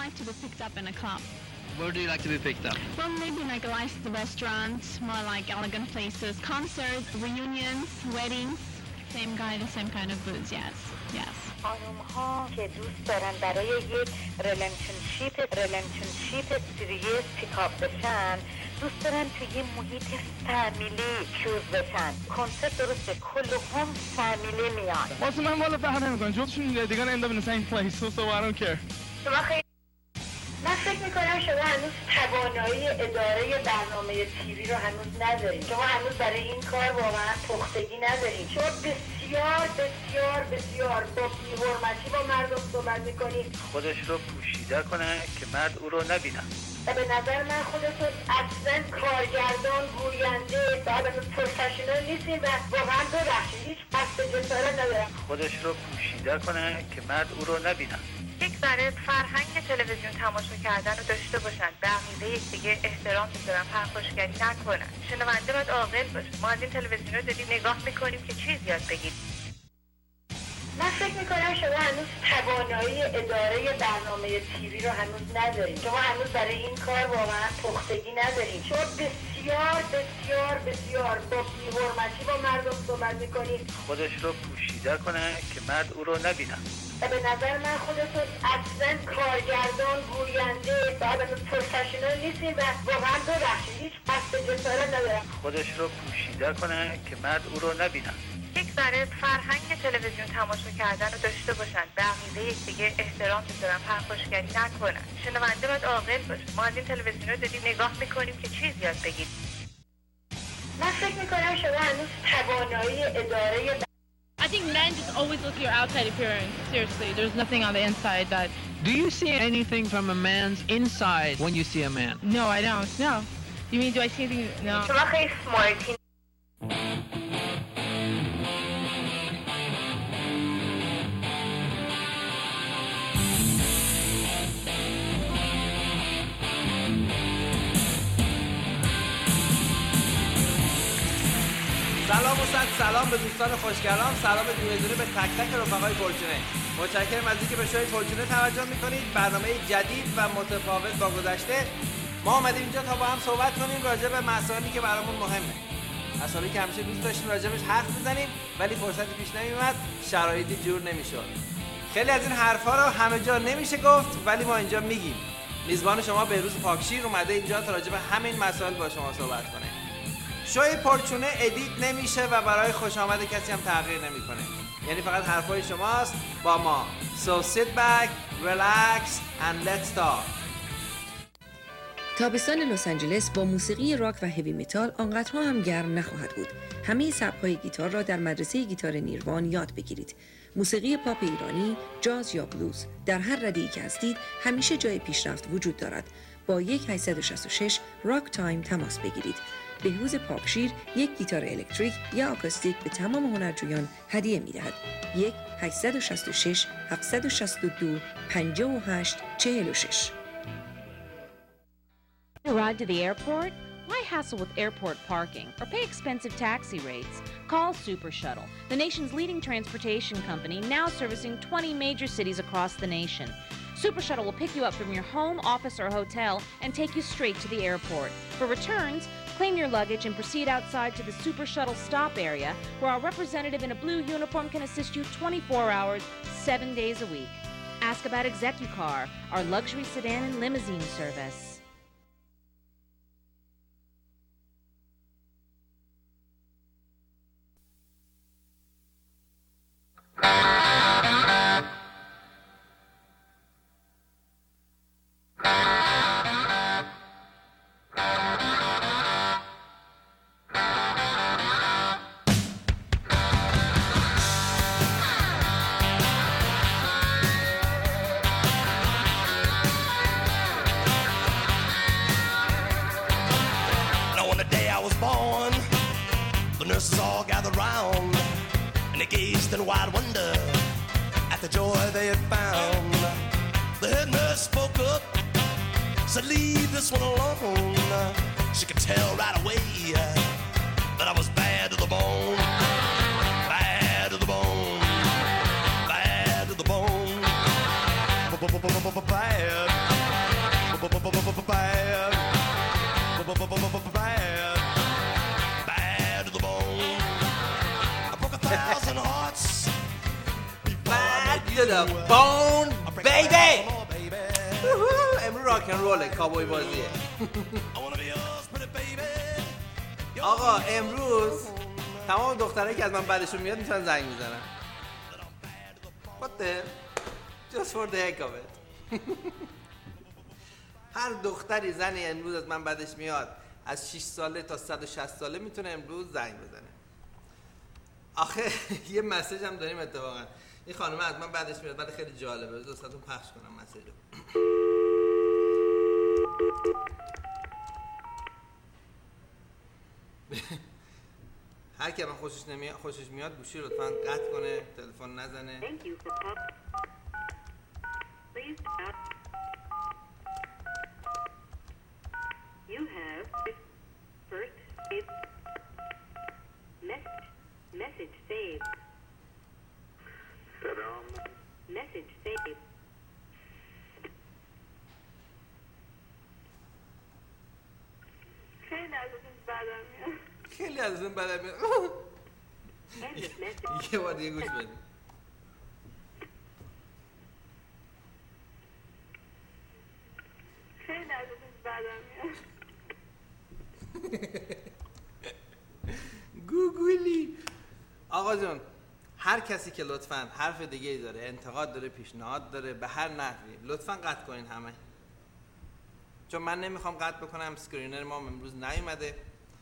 like to be picked up in a club. Where do you like to be picked up? Well, maybe like a nice restaurant, more like elegant places, concerts, reunions, weddings. Same kind of booze, yes. خانم‌ها که دوست دارن برای یک ریلیشنشیپ سیریس پیکاپ بشن، دوست دارن توی یه محیط فامیلی چوز بشن. کنسرت درسته، کلهم فامیلی میان. واسه من والا فرق نمی‌کنه. جفتشون دیگه end up in the same place, so I don't care. من فکر میکنم شما هنوز توانایی اداره برنامه تیوی رو هنوز ندارید. شما هنوز برای این کار واقعا پختگی ندارید. شما بسیار با بی‌حرمتی با مردم صحبت میکنید. خودش رو پوشیده کنه که مرد او رو نبینه. و به نظر من خودتون اصلا کارگردان، گوینده و پروفشنال نیستین و واقعا ببخشید هیچ قصد جسارت ندارم. خودش رو پوشیده کنه که مرد او رو نبینه. یک ذره فرهنگ تلویزیون تماشا کردن رو داشته باشن، به عقیده یکدیگه احترام بذارن، پرخاشگری نکنن. شنونده باید عاقل باشه. ما از این تلویزیون رو داریم نگاه میکنیم که چیز یاد بگیریم. من فکر میکنم شما هنوز توانایی اداره برنامه تیوی رو هنوز ندارید. شما هنوز برای این کار واقعا پختگی ندارید. شما بسیار با بی‌حرمتی با مردم صحبت میکنید. خودش رو پوشیده کنه که مرد او رو نبینه. و به نظر من خودتون اصلا کارگردان، گوینده و پروفشنال نیستین و واقعا ببخشید هیچ قصد جسارت ندارم. خودش رو پوشیده کنه که مرد او رو نبینه. یک ذره فرهنگ تلویزیون تماشا کردن رو داشته باشن، به عقیده یکدیگه احترام بذارن، پرخاشگری نکنن. شنونده باید عاقل باشه. ما از این تلویزیون رو داریم نگاه میکنیم که چیز یاد بگیریم. من فکر میکنم شما هنوز توانایی اداره I think men just always look at your outside appearance. Seriously, there's nothing on the inside that... Do you see anything from a man's inside when you see a man? No, I don't. No. You mean, do I see anything? No. شما خیلی سمارتین. سلام به دوستان خوشگلام، سلام دونه به تک تک رفقای فورچونه. متشکرم از اینکه به شوی فورچونه توجه میکنید. برنامه جدید و متفاوت با گذشته. ما اومدیم اینجا تا با هم صحبت کنیم راجع به مسائلی که برامون مهمه. مسائلی که همیشه دوست داشتیم راجعش حرف بزنیم ولی فرصتی پیش نمیومد، شرایطی جور نمیشد. خیلی از این حرفا رو همه جا نمیشه گفت ولی ما اینجا میگیم. میزبان شما بهروز پاکشیر اومده اینجا تا راجع به همین مسائل با شما صحبت کنه. شوی پورچونه ادیت نمیشه و برای خوش آمد کسی هم تغییر نمیکنه. یعنی فقط حرفای شماست با ما. So sit back, relax and let's talk. تابستان لس آنجلس با موسیقی راک و هیوی متال آنقدرها هم گرم نخواهد بود. همه سبک‌های گیتار را در مدرسه گیتار نیروان یاد بگیرید. موسیقی پاپ ایرانی، جاز یا بلوز، در هر رده‌ای که هستید همیشه جای پیشرفت وجود دارد. با 1-866 راک تایم تماس بگیرید. بهروز پاکشیر یک گیتار الکتریک یا آکوستیک به تمام هنرجویان هدیه می‌دهد. 1-866-762-58-46. Arrived to the airport? Why hassle with airport parking or pay expensive taxi rates? Call Super Shuttle, the nation's leading transportation company, now servicing 20 major cities across the nation. Super Shuttle will pick you up from your home, office, or hotel and take you straight to the airport. For returns, claim your luggage and proceed outside to the Super Shuttle stop area where our representative in a blue uniform can assist you 24 hours, 7 days a week. Ask about ExecuCar, our luxury sedan and limousine service. nurses all gathered round, and they gazed in wide wonder at the joy they had found. The head nurse spoke up, said, leave this one alone. She could tell right away that I was bad to the bone. Bad to the bone. Bad to the bone. Bad. to the bone baby. امروز راک ان روله، کابوی بازیه. آقا امروز تمام دخترایی که از من بعدشون میاد میتونن زنگ بزنن. What the just for the heck of it. هر دختری زنی امروز از من بعدش میاد از 6 ساله تا 160 ساله میتونه امروز زنگ بزنه. آخه یه مسیج هم داریم اتفاقا. این خانم از من بعدش میاد، بعد خیلی جالبه. دوستاتون پخش کنم مسیج رو. هر کی من خوشش میاد گوشی رو لطفاً قطع کنه، تلفن نزنه. You have first saved message saved. Message saved. خیلی از اون بدم میاد. یه بار دیگه گوش بدیم. خیلی از اون بدم میاد. گوگلی. آقا جون هر کسی که لطفاً حرف دیگه ای داره، انتقاد داره، پیشنهاد داره، به هر نحوی لطفاً قطع کنین همه، چون من نمیخوام قطع بکنم. اسکرینر ما امروز نیومده.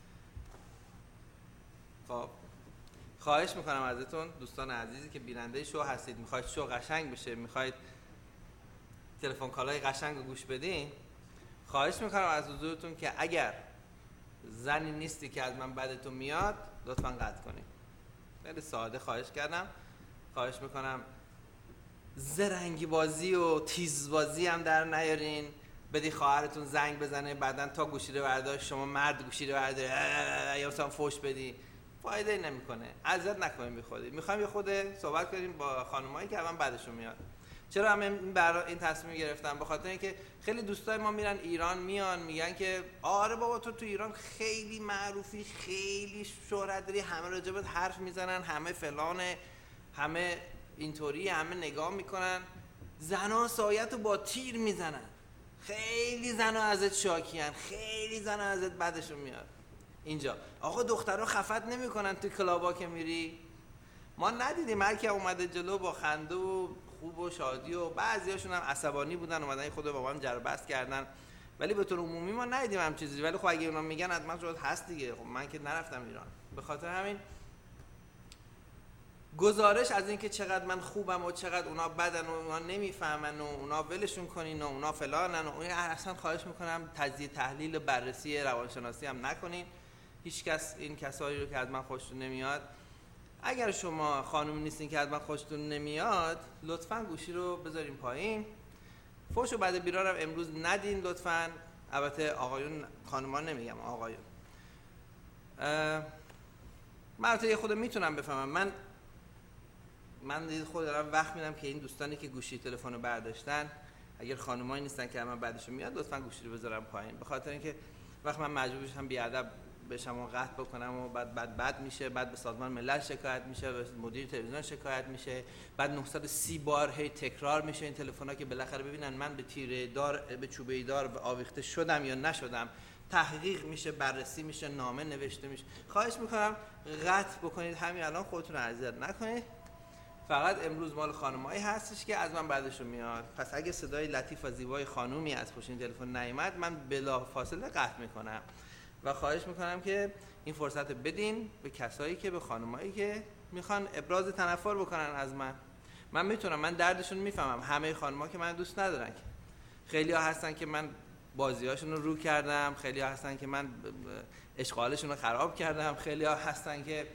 خب خواهش میکنم ازتون دوستان عزیزی که بیننده شو هستید، میخواید شو قشنگ بشه، میخواید تلفن کالای قشنگ رو گوش بدین، خواهش میکنم از حضورتون که اگر زنی نیستی که از من بعدتون میاد لطفاً قطع کنید. خیلی ساده خواهش کردم. خواهش میکنم زرنگی بازی و تیز بازی هم در نیارین. بدی خواهرتون زنگ بزنه بعدن تا گوشی رو برداشت شما مرد گوشی رو برداری یا مثلا فوش بدی، فایده نمیکنه. اذیت نکنیم بی خودی. میخوایم یه خود صحبت کنیم با خانمایی که الان بعدشون میاد. چرا هم این تصمیم گرفتم؟ به خاطر اینکه خیلی دوستای ما میرن ایران، میان میگن که آره بابا تو ایران خیلی معروفی، خیلی شهرت داری، همه راجبت حرف میزنن، همه فلانه، همه اینطوری، همه نگاه میکنن، زنا سایتو با تیر میزنن، خیلی زنا ازت شاکیان، خیلی زنا ازت بعدشون میاد. اینجا آقا دخترها خفت نمیکنن تو کلابا که میری؟ ما ندیدیم هر کی اومده جلو با خنده و خوب و شادی و بعضیاشون هم عصبانی بودن اومدن خود با هم جر بحث کردن، ولی به طور عمومی ما ندیدیم هم چیزی. ولی خب اگه اونا میگن حتما شاید هست دیگه. خب من که نرفتم ایران. به خاطر همین گزارش از اینکه چقدر من خوبم و چقدر اونا بدن و اونا نمیفهمن و اونا ولشون کنین و اونا فلانن و اون اصلا خواهش میکنم تجزیه تحلیل بررسی روانشناسی هم نکنین. هیچ کس این کسایی رو که از من خوشتون نمیاد، اگر شما خانم نیستین که از من خوشتون نمیاد، لطفاً گوشی رو بذارین پایین. فوشو بعد بیرون هم امروز ندین لطفاً. البته آقایون، خانمان نمیگم، آقایون. من البته یه خود میتونم بفهمم. من دید خود دارم وقت میدم که این دوستانی که گوشی تلفن رو برداشتن، اگر خانمایی نیستن که من بعدشون میاد، لطفاً گوشی رو بذارم پایین. به خاطر اینکه وقت من مجبور بشم بیادب بشم و قطع بکنم و بعد میشه، بعد به سازمان ملل شکایت میشه، به مدیر تلویزیون شکایت میشه، بعد 930 بار هی تکرار میشه این تلفن‌ها که بالاخره ببینن من به تیره دار، به چوبه دار آویخته شدم یا نشدم. تحقیق میشه، بررسی میشه، نامه نوشته میشه. خواهش میکنم قطع بکنید همین الان، خودتون رو اذیت نکنید. فقط امروز مال خانمایی هستش که از من بعدشون میاد. پس اگه صدای لطیف و زیبای خانومی از پشت این تلفن نیامد، من بلافاصله قطع میکنم و خواهش میکنم که این فرصت رو بدین به کسایی که، به خانمایی که میخوان ابراز تنفر بکنن از من. من میتونم، من دردشون میفهمم. همه خانم‌ها که من دوست ندارن که. خیلی ها هستن که من بازیاشون رو کردم، خیلی ها هستن که من اشغالشون رو خراب کردم، خیلی ها هستن که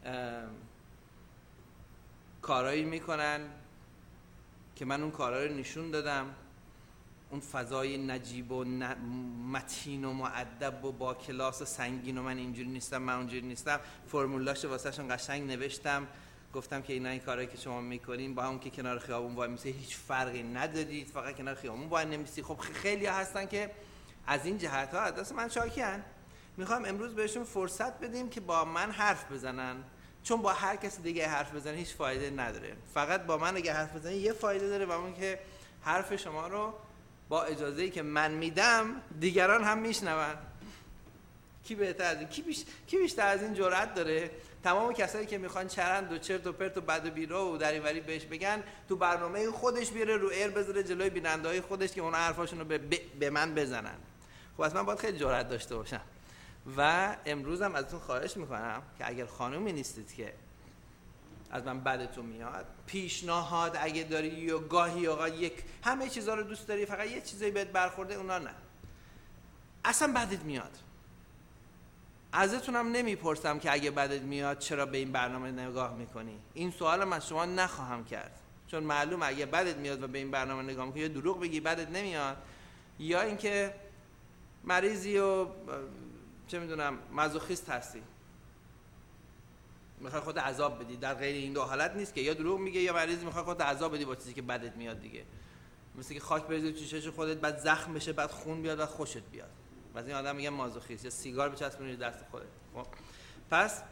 کارایی میکنن که من اون کارا رو نشون دادم. اون فضای نجیب و متین و مؤدب و با کلاس سنگین و من اینجوری نیستم، من اونجوری نیستم، فرمولاشو واسهشون قشنگ نوشتم، گفتم که اینا این کارهایی که شما میکنین با اون که کنار خیابون وای میسی هیچ فرقی ندادید، فقط کنار خیابون وای نمیسی. خب خیلی ها هستن که از این جهت ها از دست من شاکیان. میخوام امروز بهشون فرصت بدیم که با من حرف بزنن، چون با هر کسی دیگه حرف بزنی هیچ فایده نداره. فقط با من اگه حرف بزنی یه فایده داره و اون که حرف شما رو با اجازه‌ای که من میدم دیگران هم میشنون. کی بهتر از این؟ کی بیشتر از این جرأت داره؟ تمام کسایی که میخوان چرند و چرت و پرت و بد و بیرا و دریوری بهش بگن تو برنامه خودش بیاره رو ایر بذاره جلوی بیننده‌های خودش که اون حرفاشون رو به من بزنن. خب از من باید خیلی جرأت داشته باشم. و امروز هم ازتون خواهش میکنم که اگر خانومی نیستید که از من بدتون میاد، پیشنهاد اگه داری یا گاهی اوقات همه چیزا رو دوست داری فقط یه چیزایی بهت برخورده اونا نه، اصلا بدت میاد. ازتونم نمیپرسم که اگه بدت میاد چرا به این برنامه نگاه میکنی. این سوالم از شما نخواهم کرد، چون معلومه اگه بدت میاد و به این برنامه نگاه میکنی یا دروغ بگی بدت نمیاد، یا اینکه مریضی و چه میدونم مازوخیست هستی، میخوای خودت عذاب بدی. در غیر این دو حالت نیست که یا دروغ میگه یا مریضی میخوای خودت عذاب بدی با چیزی که بدت میاد دیگه. مثل که خاک بریزی تو چشم خودت بعد زخم بشه بعد خون بیاد بعد خوشت بیاد. مثلا این آدم میگه مازوخیست. یا سیگار بچسبونی دست خودت. خب پس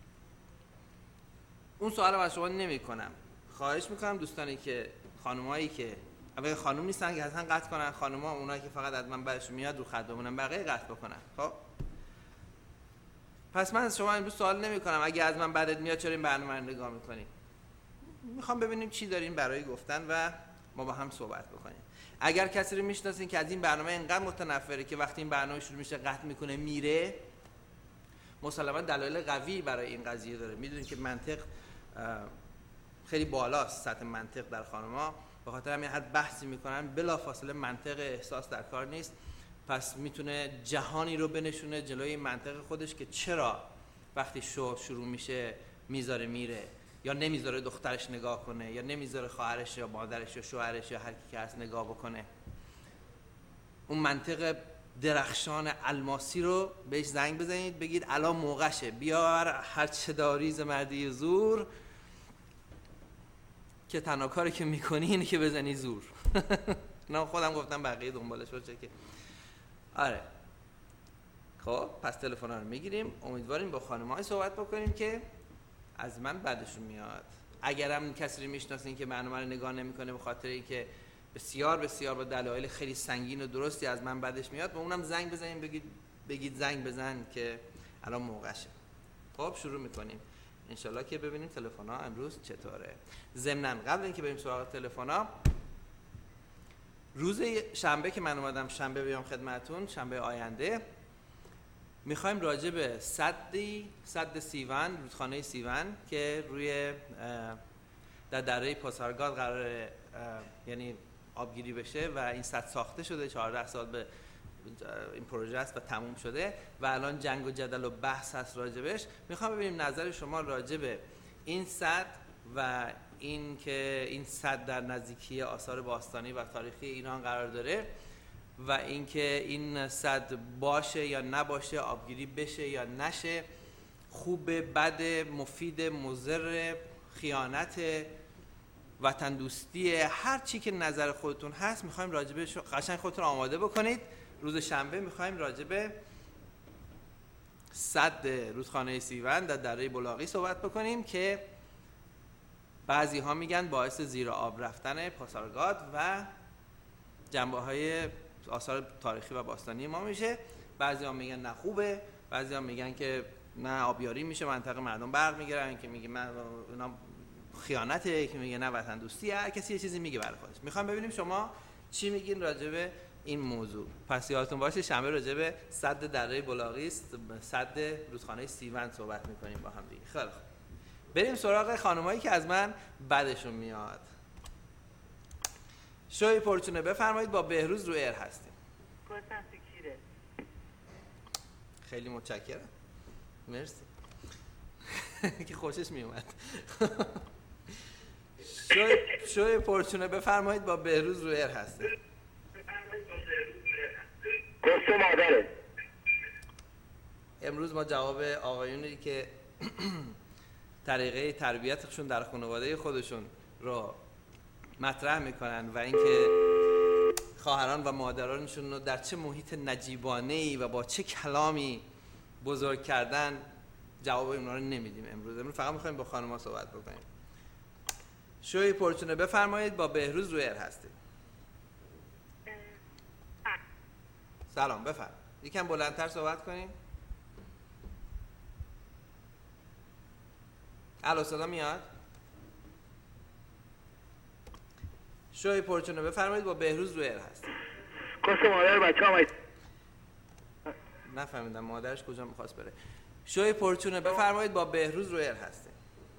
اون سوالو از شما نمیکنم. خواهش میکنم دوستانی که خانمایی که اگه خانم نیستن که اصلا قطع کنن، خانم‌ها اونایی که فقط از من بعدش میاد رو خط بمونن، بقیه قطع بکنن. خب پس من از شما امروز سوال نمی‌کنم اگه از من بعدت میاد چرا این برنامه رو نگاه می‌کنی. میخوام ببینیم چی دارین برای گفتن و ما با هم صحبت بکنیم. اگر کسی رو میشناسین که از این برنامه اینقدر متنفره که وقتی این برنامه شروع میشه قطع میکنه میره، مسلماً دلایل قوی برای این قضیه داره. میدونین که منطق خیلی بالاست، سطح منطق در خانم‌ها، به خاطر همین حد بحثی میکنن بلافاصله منطق احساس در کار نیست. پس میتونه جهانی رو بنشونه جلوی منطق خودش که چرا وقتی شروع میشه میذاره میره، یا نمیذاره دخترش نگاه کنه، یا نمیذاره خواهرش یا مادرش یا شوهرش یا هر کی که هست نگاه بکنه. اون منطق درخشان الماسی رو بهش زنگ بزنید، بگید الان موقعشه، بیار هر چه داری ز مردی زور، که تنها کاری که میکنی اینه که بزنی زور. نه خودم گفتم بقیه دنبالش باشه که آره. خب پس تلفن‌ها رو میگیریم، امیدواریم با خانم‌های صحبت بکنیم که از من بعدشون میاد. اگرم کسی رو میشناسین که برنامه رو نگاه نمیکنه به خاطر اینکه بسیار بسیار با دلایل خیلی سنگین و درستی از من بعدش میاد، با اونم زنگ بزنیم، بگید زنگ بزن که الان موقعشه. خب شروع میکنیم انشالله که ببینیم تلفن‌ها امروز چطوره. ضمناً قبل اینکه بریم سراغ تلفن‌ها، روز شنبه که من اومدم شنبه بیام خدمتون، شنبه آینده میخوایم راجع به سد سیون، رودخانه سیون که روی در دره پاسارگاد قرار یعنی آبگیری بشه و این سد ساخته شده، 14 سال به این پروژه است و تموم شده و الان جنگ و جدل و بحث هست راجبش. میخوام ببینیم نظر شما راجع به این سد و این که این سد در نزدیکی آثار باستانی و تاریخی ایران قرار داره و اینکه این سد باشه یا نباشه، آبگیری بشه یا نشه، خوبه، بده، مفید، مضر، خیانت، وطن دوستی، هر چی که نظر خودتون هست میخوایم راجبش قشنگ خودتون آماده بکنید. روز شنبه میخوایم راجب سد رودخانه سیون در دره بلاغی صحبت بکنیم که بعضی ها میگن باعث زیر آب رفتن پاسارگاد و جنبه های آثار تاریخی و باستانی ما میشه. بعضی ها میگن نه خوبه، بعضی ها میگن که نه آبیاری میشه، منطقه مردم برق میگیرن، که میگه من اونا خیانته، که میگه نه وطن دوستیه، هر کسی یه چیزی میگه برای خودش. میخوام ببینیم شما چی میگین راجع به این موضوع. پس یادتون باشه شنبه راجع به سد دره بلاغی است، سد رودخانه سیون صحبت میکنیم با هم دیگه. خیلی خوب، بریم سراغ خانمایی که از من بعدشون میاد. شوی پرچونه بفرمایید، با بهروز رو ایر هستیم. خیلی متشکرم، مرسی که خوشش میومد. شوی پرچونه بفرمایید، با بهروز رو ایر هستیم. گفت مادره. امروز ما جواب آقایونی که طریقه تربیتشون در خانواده خودشون رو مطرح میکنن و اینکه خواهران و مادرانشون رو در چه محیط نجیبانه‌ای و با چه کلامی بزرگ کردن جواب اونا رو نمیدیم امروز فقط میخوایم با خانم‌ها صحبت بکنیم. شوی پرچونه بفرمایید، با بهروز روی ایر هستید. سلام بفرمایید. یکم بلندتر صحبت کنیم. الو صدا میاد؟ شوی پرچونه بفرمایید، با بهروز روی ایر هستید. کس مادر بچه ها نفهمیدم مادرش کجا میخواست بره. شوی پرچونه بفرمایید، با بهروز روی ایر هستید.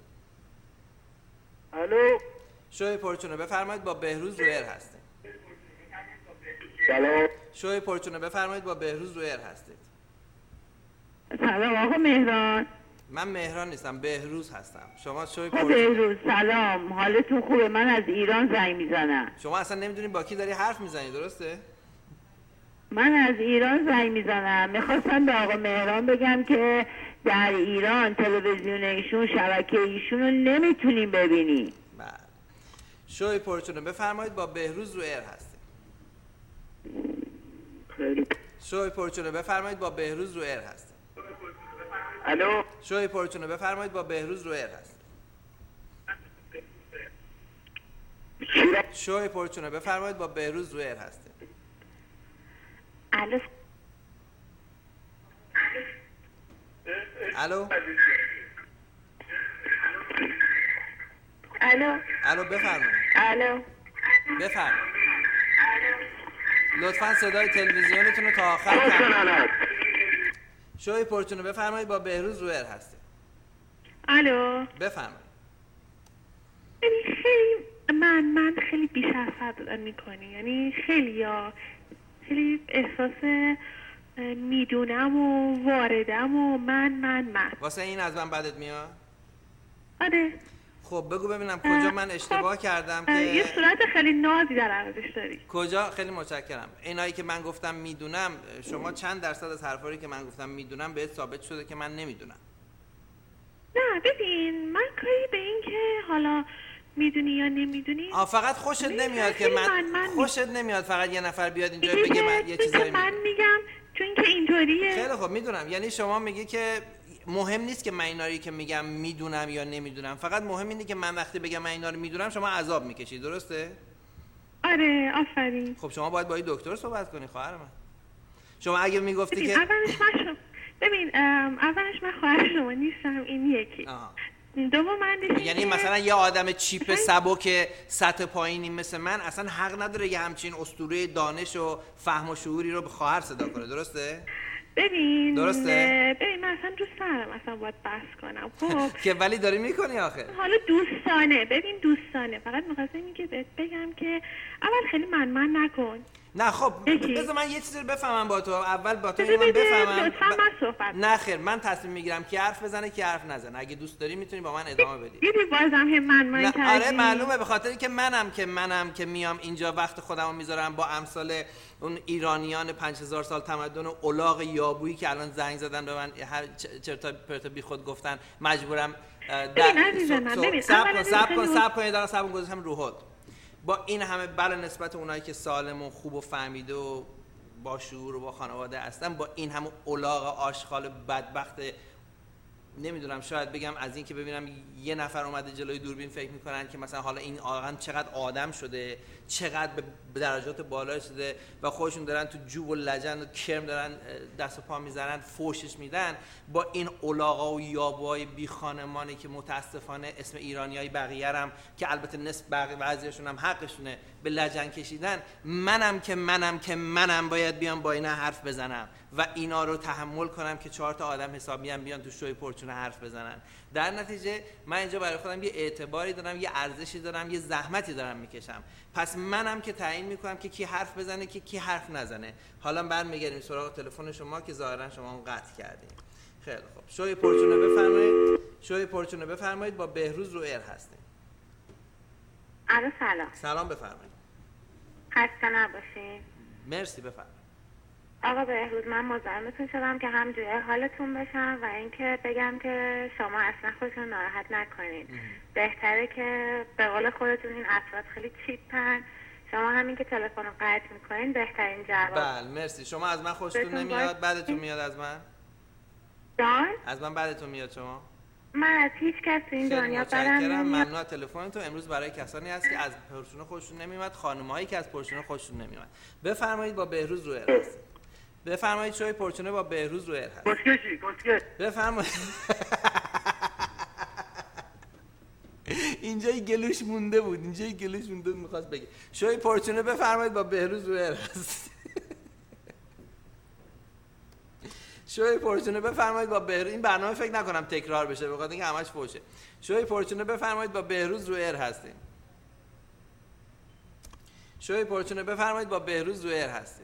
الو شوی پرچونه بفرمایید، با بهروز روی ایر هستید. سلام. شوی پرچونه بفرمایید، با بهروز روی ایر هستید. سلام آقا مهران. من مهران نیستم، بهروز هستم. شما شوی پرچونه. بهروز سلام، حالتون خوبه؟ من از ایران زنگ میزنم. شما اصلا نمیدونی با کی داری حرف میزنی، درسته؟ من از ایران زنگ میزنم. میخواستم به آقا مهران بگم که در ایران تلویزیون ایشون، شبکه ایشون رو نمیتونیم ببینیم. بله. شوی پرچونه بفرمایید، با بهروز رو ایر هستیم. شوی پرچونه بفرمایید، با بهروز رو ایر هستیم. الو شوی پرچونه بفرمایید، با بهروز رو ایر هستیم. شوی پرچونه بفرمایید، با بهروز رو ایر هستیم. الو الو الو الو بفرمایید. الو بفرمایید. لطفاً صدای تلویزیونتون رو تا آخر کم. شوی پرچونه بفرمایید، با بهروز رو ایر هستیم. الو بفرمایید. خیلی من خیلی بیش از حد میکنی، یعنی خیلی احساس میدونم و واردم و من واسه این از من بدت میاد؟ آره. خب بگو ببینم کجا من اشتباه کردم که یه صورت خیلی نازی در عوضش داری. کجا؟ خیلی متشکرم. اینایی که من گفتم میدونم، شما چند درصد از حرفایی که من گفتم میدونم بهت ثابت شده که من نمیدونم؟ نه ببین، من کاری به این که حالا میدونی یا نمیدونی فقط خوشت نمیاد که من خوشت نمیاد فقط یه نفر بیاد اینجا بگه من یه چیزایی من میگم چون که اینطوریه. خیلی خب میدونم، یعنی شما میگی که مهم نیست که من اینا رو که میگم میدونم یا نمیدونم، فقط مهم اینه که من وقتی بگم من اینا رو میدونم شما عذاب میکشید، درسته؟ آره آفرین. خب شما باید با این دکتر صحبت کنی خواهر من. شما اگه میگفتی که اولش من خواهر شما نیستم، این یکی. دوم من یعنی مثلا یه آدم چیپ سبک سطح پایینی مثل من اصلا حق نداره یه همچین اسطوره دانش و فهم و شعوری رو به خواهر صدا کنه، درسته؟ درسته؟ ببین من اصلا دوست دارم اصلا باید بحث کنم. خب که ولی داری میکنی آخه. حالا دوستانه فقط می‌خواستم این که بهت بگم که اول خیلی من نکن. نه خب بذار من یه چیزی رو بفهمم با تو. اول با تو من بفهمم. نه خیر، من تصمیم میگیرم کی حرف بزنه کی حرف نزنه. اگه دوست داری میتونی با من ادامه بدی. دیدی بازم هم من کردی. آره معلومه، به خاطر اینکه منم که میام اینجا وقت خودمو میذارم با امثال اون ایرانیان 5000 سال تمدن و الاغ یابویی که الان زنگ زدن به من هر چرتا پرتا بی خود گفتن، مجبورم صبر کن گذاشتم روحت. با این همه بله نسبت اونایی که سالم و خوب و فهمیده و با شعور و با خانواده هستن، با این همه الاغ آشغال بدبخت، نمیدونم شاید بگم از این که ببینم یه نفر اومده جلوی دوربین فکر میکنن که مثلا حالا این آقا چقدر آدم شده، چقدر به درجات بالا شده و خودشون دارن تو جوب و لجن و کرم دارن دست و پا میزنن، فوشش میدن. با این الاغا و یابوهای بی خانمانی که متاسفانه اسم ایرانیای بقیه هم که البته نصف بعضیشون هم حقشونه به لجن کشیدن، منم باید بیام با اینا حرف بزنم و اینا رو تحمل کنم که 4 تا آدم حسابی هم بیان تو شوی پرچونه حرف بزنن. در نتیجه من اینجا برای خودم یه اعتباری دارم، یه ارزشی دارم، یه زحمتی دارم میکشم. پس منم که تعیین میکنم که کی حرف بزنه کی حرف نزنه. حالا برمیگردیم سراغ تلفن شما که ظاهرا شما اون قطع کردین. خیلی خوب، شوی پرچونه بفرمایید. شوی پرچونه بفرمایید، با بهروز رو ایر هستین. الو سلام. سلام بفرمایید. خسته نباشین. مرسی بفرمایید. آقا بهروز، من مزاحمتون شدم که هم جوی حالتون بشم و اینکه بگم که شما اصلا خودتون ناراحت نکنین. بهتره که به قول خودتون این افراد خیلی چیپن. شما همین که تلفن رو قطع میکنین بهترین جواب. بله مرسی. شما از من خوشتون نمیاد؟ بعدتون میاد از من؟ جان؟ از من بعدتون میاد شما؟ من از هیچ کس تو این دنیا بدم نمیاد. ممنون از تلفنتون. امروز برای کسانی هست که از پرسونه خوششون نمیومد، خانم‌هایی که از پرسونه خوششون نمیومد. بفرمایید با بهروز رو ایر هست. بفرمایید شوی پرسونه با بهروز رو ایر هست. کسکش بفرمایید. اینجای گلوش مونده بود، میخواست بگه. شوی پرسونه بفرمایید با بهروز رو ایر هست. شوی پرچونه بفرمایید با بهروز. این برنامه فکر نکنم تکرار بشه، بخاطر اینکه همش فوشه. شوی پرچونه بفرمایید با بهروز رو ایر هستیم. شوی پرچونه بفرمایید با بهروز رو ایر هستیم.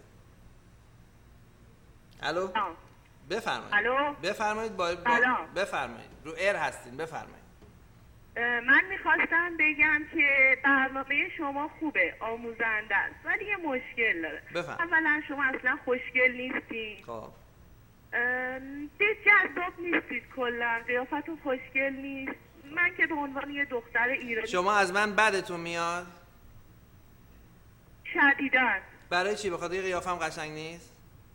الو بفرمایید. الو بفرمایید بفرمایید رو ایر هستیم. بفرمایید. من میخواستم بگم که برنامه شما خوبه، آموزنده است، ولی یه مشکل داره. اولا شما اصلا خوشگل نیستین. خب جذاب نیستید، کلا قیافتون خوشگل نیست. من که به عنوان یه دختر ایرانی. شما از من بدتون میاد؟ شدیداً. برای چی؟ بخاطر قیافم قشنگ نیست؟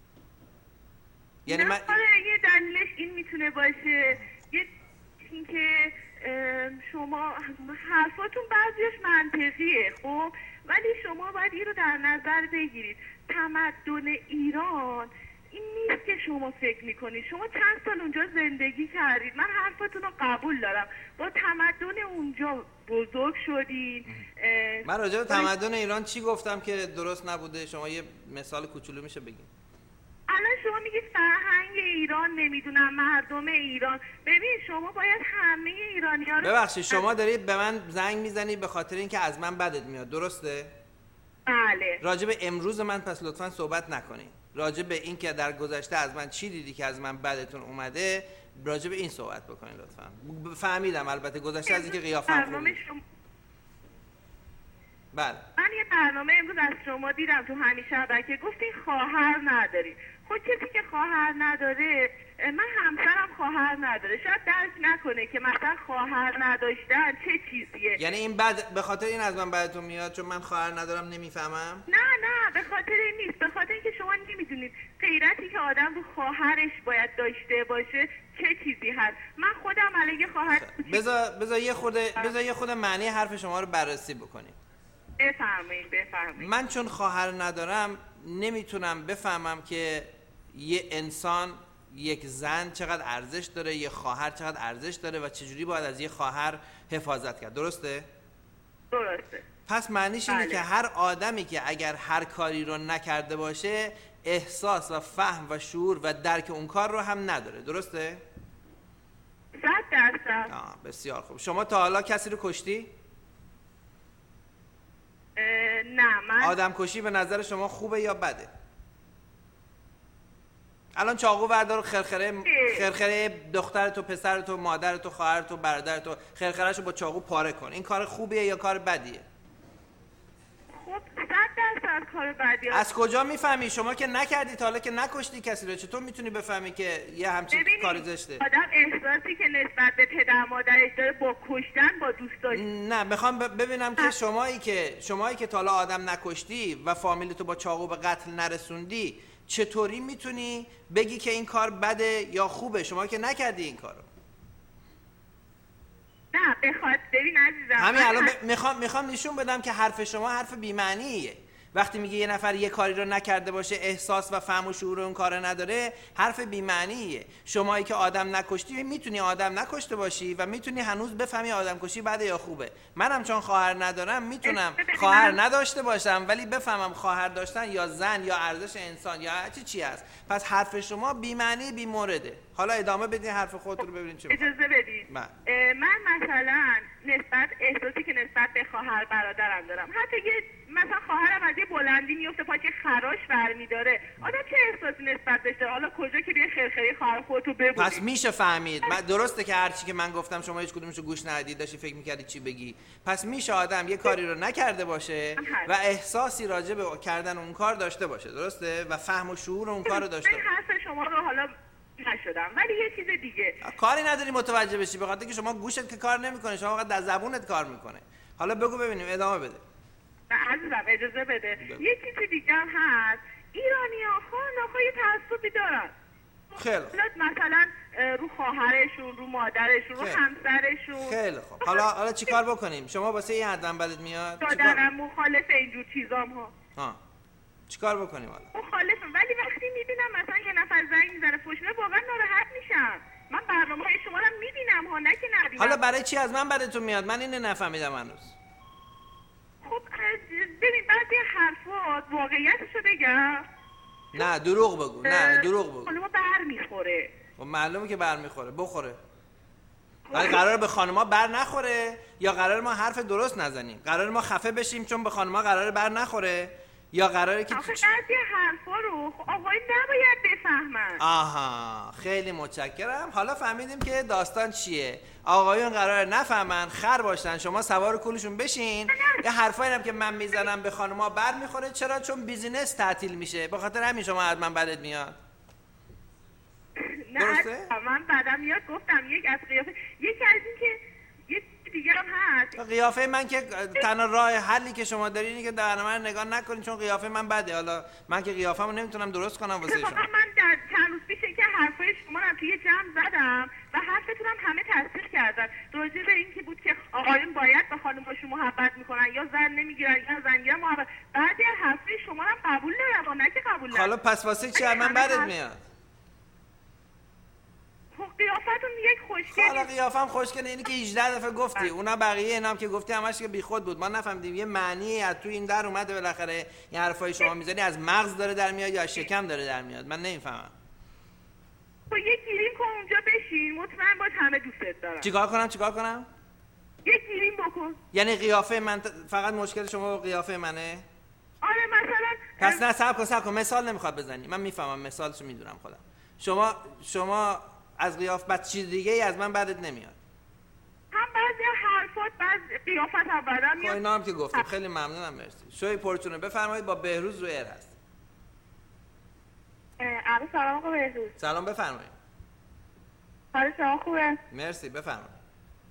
یعنی من یه دلیلش این میتونه باشه، یه اینکه شما حرفاتون بعضیش منطقیه، خب، ولی شما باید این رو در نظر بگیرید. تمدن ایران این نیست که شما فکر میکنید. شما چند سال اونجا زندگی کردید، من حرفتون رو قبول دارم، با تمدن اونجا بزرگ شدید. من راجع به تمدن ایران چی گفتم که درست نبوده؟ شما یه مثال کوچولو میشه بگید؟ الان شما میگید فرهنگ ایران، نمیدونم مردم ایران. ببین شما باید همه ایرانی‌ها رو. ببخشید شما دارید به من زنگ میزنید به خاطر اینکه از من بدت میاد، درسته؟ بله. راجع به امروز من پس لطفاً صحبت نکنید. راجع به این که در گذشته از من چی دیدی که از من بدتون اومده، راجع به این صحبت بکنید لطفاً. فهمیدم البته گذشته از اینکه قیافم خوبه. بله. من یه برنامه امروز از شما دیدم تو همین شبکه، گفتین خواهر نداری. خب کسی که خواهر نداره، من همسرم خواهر نداره، شاید درک نکنه که مثلا خواهر نداشتن چه چیزیه. یعنی این بد به خاطر این از من بدتون میاد چون من خواهر ندارم نمیفهمم؟ نه به خاطر این نیست، به خاطر اینکه شما نمیدونید غیرتی که آدم رو خواهرش باید داشته باشه چه چیزی هست. من خودم علیه خواهر. بذار یه خود معنی حرف شما رو بررسی بکنیم. بفرمایید. من چون خواهر ندارم نمیتونم بفهمم که یه انسان، یک زن چقدر ارزش داره، یه خواهر چقدر ارزش داره و چجوری باید از یه خواهر حفاظت کرد. درسته؟ درسته. پس معنیش اینه که هر آدمی که اگر هر کاری رو نکرده باشه احساس و فهم و شعور و درک اون کار رو هم نداره. درسته؟ 100%. بسیار خوب. شما تا حالا کسی رو کشتی؟ نه. من آدم کشی به نظر شما خوبه یا بده؟ الان چاقو بردار، خرخره دخترتو، پسرتو، مادرتو، خواهرتو، برادرتو، خرخرهشو با چاقو پاره کن. این کار خوبیه یا کار بدیه؟ خب 100% کار بدیه. از کجا میفهمی؟ شما که نکردی تا حالا، که نکشتی کسی رو، چطور میتونی بفهمی که یه همچین کاری زشته؟ آدم احساسی که نسبت به پدر مادرش داره با کشتن، با دوست داشتن. نه، میخوام ببینم که شمایی که تا حالا آدم نکشتی و فامیلتو با چاقو به قتل نرسوندی، چطوری میتونی بگی که این کار بده یا خوبه؟ شما که نکردی این کارو. نه بخواد ببین عزیزم، همین الان میخوام نشون بدم که حرف شما حرف بی‌معنیه. وقتی میگه یه نفر یه کاری رو نکرده باشه، احساس و فهم و شعور اون کار نداره، حرف بی‌معنیه. شمایی که آدم نکشتی میتونی آدم نکشته باشی و میتونی هنوز بفهمی آدم کشی بده یا خوبه. منم چون خواهر ندارم میتونم خواهر نداشته باشم ولی بفهمم خواهر داشتن یا زن یا ارزش انسان یا چی هست. پس حرف شما بی‌معنی، بی‌مورده. حالا ادامه بدین حرف خودتون رو ببینید چه. اجازه بدید. من مثلا احساسی که نسبت به خواهر برادرم دارم، حتی یه مثلا خواهرم از یه بلندی میفته پا که خراش برمیداره، آدم چه احساسی نسبت بهش داره؟ حالا کجا که بیای خرخری خواهر خودتو ببوسی. پس میشه فهمید. درسته که هر چی که من گفتم شما هیچ کدومشو گوش ندید، داشتی فکر می‌کردی چی بگی. پس میشه آدم یه کاری رو نکرده باشه و احساسی راجع به کردن اون کار داشته باشه، درسته؟ و فهم و شعور اون کار رو داشته باشه. حرف شما رو حالا نشدم، ولی یه چیز دیگه کاری نداری متوجه بشی، به خاطر که شما گوشت که کار نمیکنه، شما فقط در زبونت کار میکنه. حالا بگو ببینیم، ادامه بده. عزیزم اجازه بده. یه چیز دیگه هم هست، ایرانی‌ها خانه‌های تعصبی دارن. خیلی خوب. مثلا رو خواهرشون، رو مادرشون، رو همسرشون. خیلی خوب. حالا چیکار بکنیم؟ شما واسه این حدم بدت میاد؟ دادنم مخالف اینجور چیزام ها. چیکار بکنیم حالا؟ مخالفم، ولی وقتی میبینم مثلا یه نفر زنگ میزنه فوشونه واقعا ناراحت میشم. من برنامه‌های شما رو میبینم ها، نه که نبینم. حالا برای چی از من بدتون میاد؟ من اینو نفهمیدم هنوز. خب ببین بعضی حرفات واقعیتشو بگم. نه دروغ بگو. نه دروغ بگو. خانوما بر میخوره. خب معلومه که بر میخوره. بخوره. ولی قراره به خانوما بر نخوره یا قراره ما حرف درست نزنیم؟ قراره ما خفه بشیم چون به خانوما قراره بر نخوره یا قراره که آخه بعضی حرفا رو آقای نباید بفهمن. آها خیلی متشکرم. حالا فهمیدیم که داستان چیه. آقایون قراره نفهمن، خر باشن، شما سوار کولشون بشین. یه حرفایی هم که من میزنم به خانوما بر میخوره. چرا؟ چون بیزینس تعطیل میشه. به خاطر همین شما از من بدت میاد. درسته؟ من بعدم میاد گفتم یک از قیافه، یکی از این که یه دیگه هم هست. قیافه من که تنها راه حلی که شما دارین اینه که برنامه رو نگاه نکنین چون قیافه من بده. حالا من که قیافه‌مو نمیتونم درست کنم واسه شما. من در چند روز پیش که حرفای شما رو توی جمع زدم و حرفتون هم همه تصدیق کردن. راجع به این که بود که آقایون باید به خانم‌هاشون محبت میکنن یا زن نمیگیرن یا زن گیرن محبت. بعضی از حرفای شما رو هم قبول ندارم، نه که قبول ندارم. حالا پس واسه چی از من بدت میاد؟ قیافتون یک خوشگلی. حالا قیافم خوشگله اینی که 18 دفعه گفتی. اونا بقیه اینام که گفتی همش که بیخود بود. ما نفهمیدیم یه معنی از تو این در اومده بالاخره. این حرفای شما میزنی از مغز داره در میاد یا از شکم داره در میاد؟ من نمیفهمم. تو یه گیریم کن اونجا بشین، مطمئن باش همه دوستت دارن. چیکار کنم؟ یه گیریم بکن. یعنی قیافه من فقط مشکل شما با قیافه منه؟ آره مثلا پس نه صبر کن مثال نمیخواد بزنی. من میفهمم مثالشو میدونم خودم. شما از قیافت چیز دیگه ای از من بدت نمیاد. هم بعضی حرفات بعضی قیافت هم بدم میاد. اینا هم که گفتم خیلی ممنونم. مرسی. شوی پرچونه بفرمایید با بهروز رو ایر هست. سلام آقا بهروز. سلام بفرمایید. حال شما خوبه؟ مرسی بفرمایید.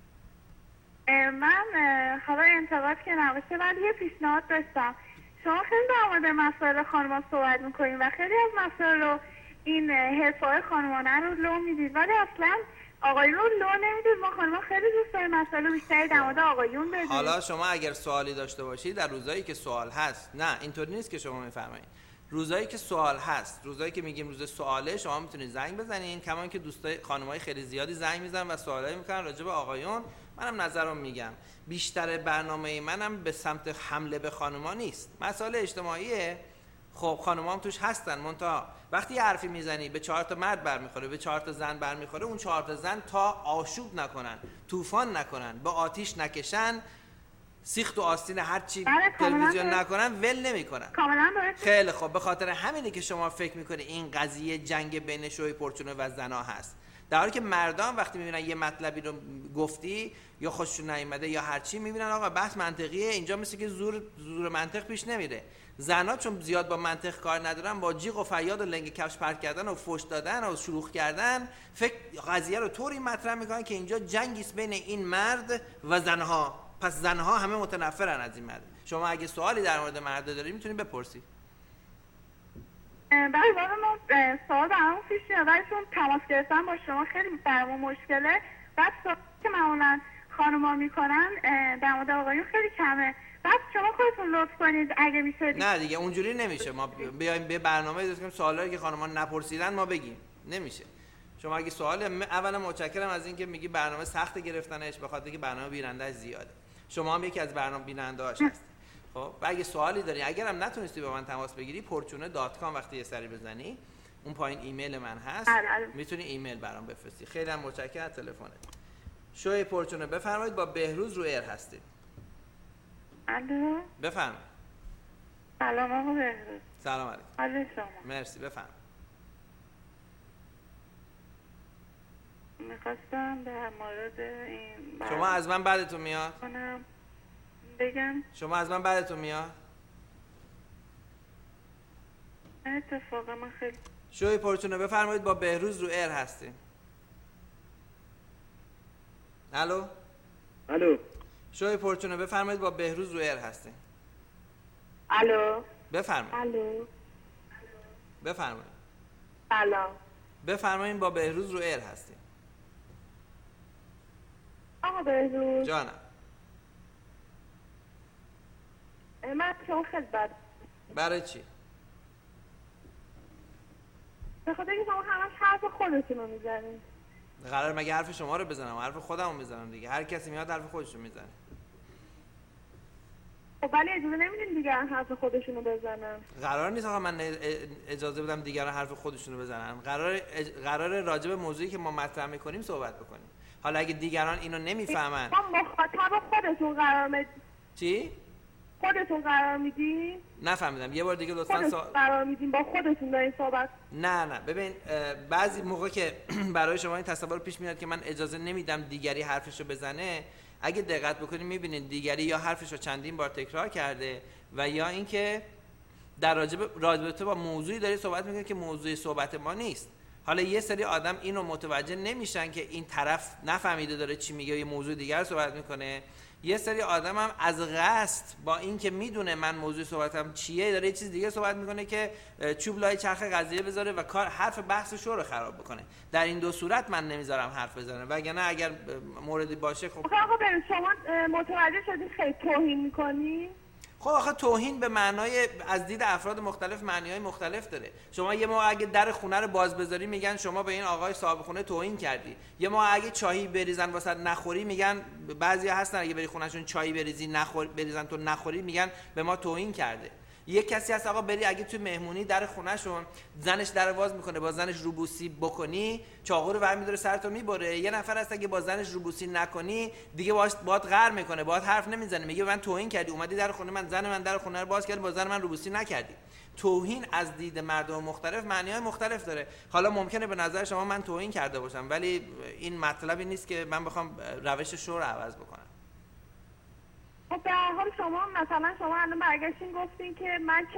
من حالا انتقاد که نباشه ولی یه پیشنهاد داشتم. شما خیلی در مورد مسائل خانوما صحبت میکنین و خیلی از مسائل رو این حرفای خانوانه رو لو میدید ولی اصلا آقایون رو لو نمیدید. ما خانوما خیلی دوست داریم مسائل بیشتری در مورد آقایون بدید. حالا شما اگر سوالی داشته باشید در روزایی که سوال هست، نه اینطوری نیست که شما میفرمایید، روزایی که سوال هست، روزایی که میگیم روز سواله، شما میتونید زنگ بزنین. کما اینکه دوستای خانمای خیلی زیادی زنگ میزنن و سوالایی میکنن راجع به آقایون. منم نظرم میگم. بیشتر برنامه منم به سمت حمله به خانوما نیست. مسائل اجتماعیه. خب خانوما هم توش هستن، منتها وقتی یه حرفی میزنی به 4 تا مرد برمیخوره، به 4 تا زن برمیخوره، اون 4 تا زن تا آشوب نکنن، طوفان نکنن، به آتیش نکشن، سیخت و آستین هر چی تلویزیون نکنن ول نمیکنن. خیلی خب به خاطر همینه که شما فکر میکنه این قضیه جنگ بین شوی پرچونه و زنا هست، در حالی که مردان وقتی میبینن یه مطلبی رو گفتی یا خوششون نیومده یا هر چی، میبینن آقا بحث منطقیه، اینجا مثل که زور منطق پیش نمیره. زنا چون زیاد با منطق کار ندارن، با جیغ و فریاد و لنگ کفش پرت کردن و فحش دادن و شلوغ کردن فکر قضیه رو طوری مطرح میکنن که اینجا جنگی است بین این مرد و زنها. پس زنها همه متنفرن از این مرد. شما اگه سوالی در مورد مرد داری میتونی بپرسی. بله ما سوال برامون پیش میاد ولی چون تماس گرفتن با شما خیلی برامون مشکله. بعد سوالی که معمولا خانوما میکنن در مورد آقایون خیلی کمه. بعد شما خودتون لطف کنید اگه میشه. نه دیگه اونجوری نمیشه. ما بیایم به برنامه درست کنیم سوالایی که خانوما نپرسیدن ما بگیم. نمیشه. شما اگه سوال اولا متشکرم از اینکه میگی برنامه سخت گرفتنش، به خاطر که برنامه بیننده‌اش زیاده. شما هم یکی از برنامه بیننده‌هاش هستید. خب و اگه سوالی داری، اگرم نتونستی با من تماس بگیری، portune.com وقتی یه سری بزنی اون پایین ایمیل من هست، میتونی ایمیل برام بفرستی. خیلی هم متشکرم از تلفنت. شوی پورچونه بفرمایید با بهروز رو ایر هستید. الو بفرمایید. سلام آقا بهروز. سلام علیکم. حال شما؟ مرسی بفرمایید. میخواستم در مورد این شما از من بعدتون میاد؟ بگم شما از من بعدتون میاد؟ اتفاقا من خیلی شوی پورچونه بفرمایید با بهروز رو ایر هستیم. الو الو شوی پورچونه بفرمایید با بهروز رو ایر هستیم. الو بفرمایید. الو بفرمایید. سلام بفرمایید با بهروز رو ایر هستیم. آقا بهروز جانم. من شما خیلی بد. برای چی؟ به خاطر اینکه شما همش حرف خودتون رو میزنید. قرار مگه حرف شما رو بزنم؟ حرف خودم رو میزنم دیگه. هر کسی میاد حرف خودش رو میزنه. خب ولی اجازه نمیدین دیگران حرف خودشون رو بزنن. قرار نیست آقا من اجازه بدم دیگران حرف خودشون رو بزنن. قرار راجع به موضوعی که ما مطرح میکنیم صحبت بکنیم. حالا اگه دیگران اینو نمیفهمن، ما مخاطب خودتون قرار میدین. چی؟ خودتون قرار میدین؟ نفهمیدم. یه بار دیگه لطفاً قرار میدین با خودتون دارین صحبت؟ نه ببین، بعضی موقع که برای شما این تصور پیش میاد که من اجازه نمیدم دیگری حرفشو بزنه، اگه دقت بکنید میبینید دیگری یا حرفشو چندین بار تکرار کرده و یا اینکه در رابطه با موضوعی داره صحبت میکنه که موضوع صحبت ما نیست. حالا یه سری آدم اینو متوجه نمیشن که این طرف نفهمیده داره چی میگه، یه موضوع دیگر صحبت میکنه. یه سری آدم هم از قصد با اینکه میدونه من موضوع صحبتم چیه داره یه چیز دیگه صحبت میکنه که چوب لای چرخ قضیه بذاره و حرف بحث شو رو خراب بکنه. در این دو صورت من نمیذارم حرف بزنه، وگرنه اگر موردی باشه خب آقا بریم. شما متوجه شدید خیلی توهین میکنی؟ خب آخه توهین به معنای از دید افراد مختلف معنی‌های مختلف داره. شما یه موقع اگه در خونه رو باز بذاری میگن شما به این آقای صاحب خونه توهین کردی. یه موقع اگه چایی بریزن واسه نخوری میگن، بعضیا هستن اگه بری خونه‌شون چایی بریزن تو نخوری میگن به ما توهین کرده. یه کسی هست آقا بری اگه تو مهمونی در خونه‌شون زنش در باز میکنه با زنش روبوسی بکنی چاقو رو برمی‌داره سرتو میبره. یه نفر هست اگه با زنش روبوسی نکنی دیگه باهات قهر میکنه، باهات حرف نمیزنه، میگه من توهین کردی، اومدی در خونه من، زن من در خونه رو باز کردی، با زن من روبوسی نکردی. توهین از دید مردم مختلف معنی‌های مختلف داره. حالا ممکنه به نظر شما من توهین کرده باشم، ولی این مطلبی نیست که من بخوام روش شو رو عوض بکنم. خب به هر حال شما مثلا الان برگشتین گفتین که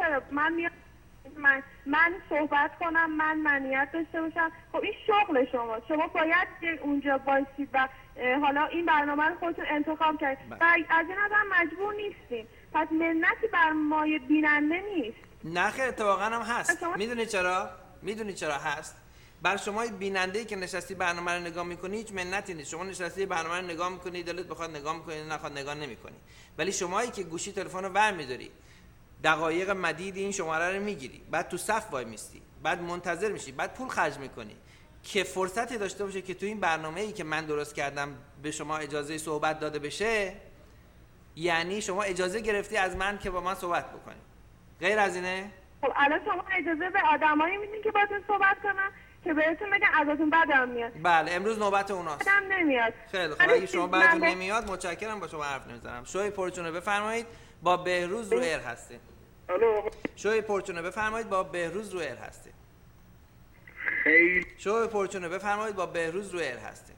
من صحبت کنم، من منیت داشته باشم. خب این شغل شما باید اونجا بایستید و حالا این برنامه رو خودتون انتخاب کردید و از این نظر مجبور نیستین، پس منتی بر مایه بیننده نیست. نه خیر، اتفاقا هم هست. میدونی چرا هست؟ بر شما بیننده‌ای که نشستی برنامه رو نگاه می‌کنی هیچ منتی نیست. شما نشستی برنامه رو نگاه می‌کنی، دلت بخواد نگاه می‌کنی، نخواد نگاه نمی‌کنی. ولی شمایی که گوشی تلفن رو برمی‌داری، دقایق مدید این شماره رو می‌گیری، بعد تو صف وای میستی، بعد منتظر میشی، بعد پول خرج می‌کنی که فرصتی داشته باشه که تو این برنامه‌ای که من درست کردم به شما اجازه صحبت داده بشه، یعنی شما اجازه گرفتی از من که با من صحبت بکنی. غیر از اینه؟ خب الان شما اجازه به آدمایی میدین که باهاتون صحبت کنن که بهتون بگن ازتون بدم میاد. بله امروز نوبت اوناست. بدم نمیاد. خیلی خوب، اگه شما بدتون نمیاد متشکرم، با شما حرف نمیزنم. شوی پرچونه بفرمایید با بهروز رو ایر هستیم. الو. شوی پرچونه بفرمایید با بهروز رو ایر هستیم. خیلی. شوی پرچونه بفرمایید با بهروز رو ایر هستیم.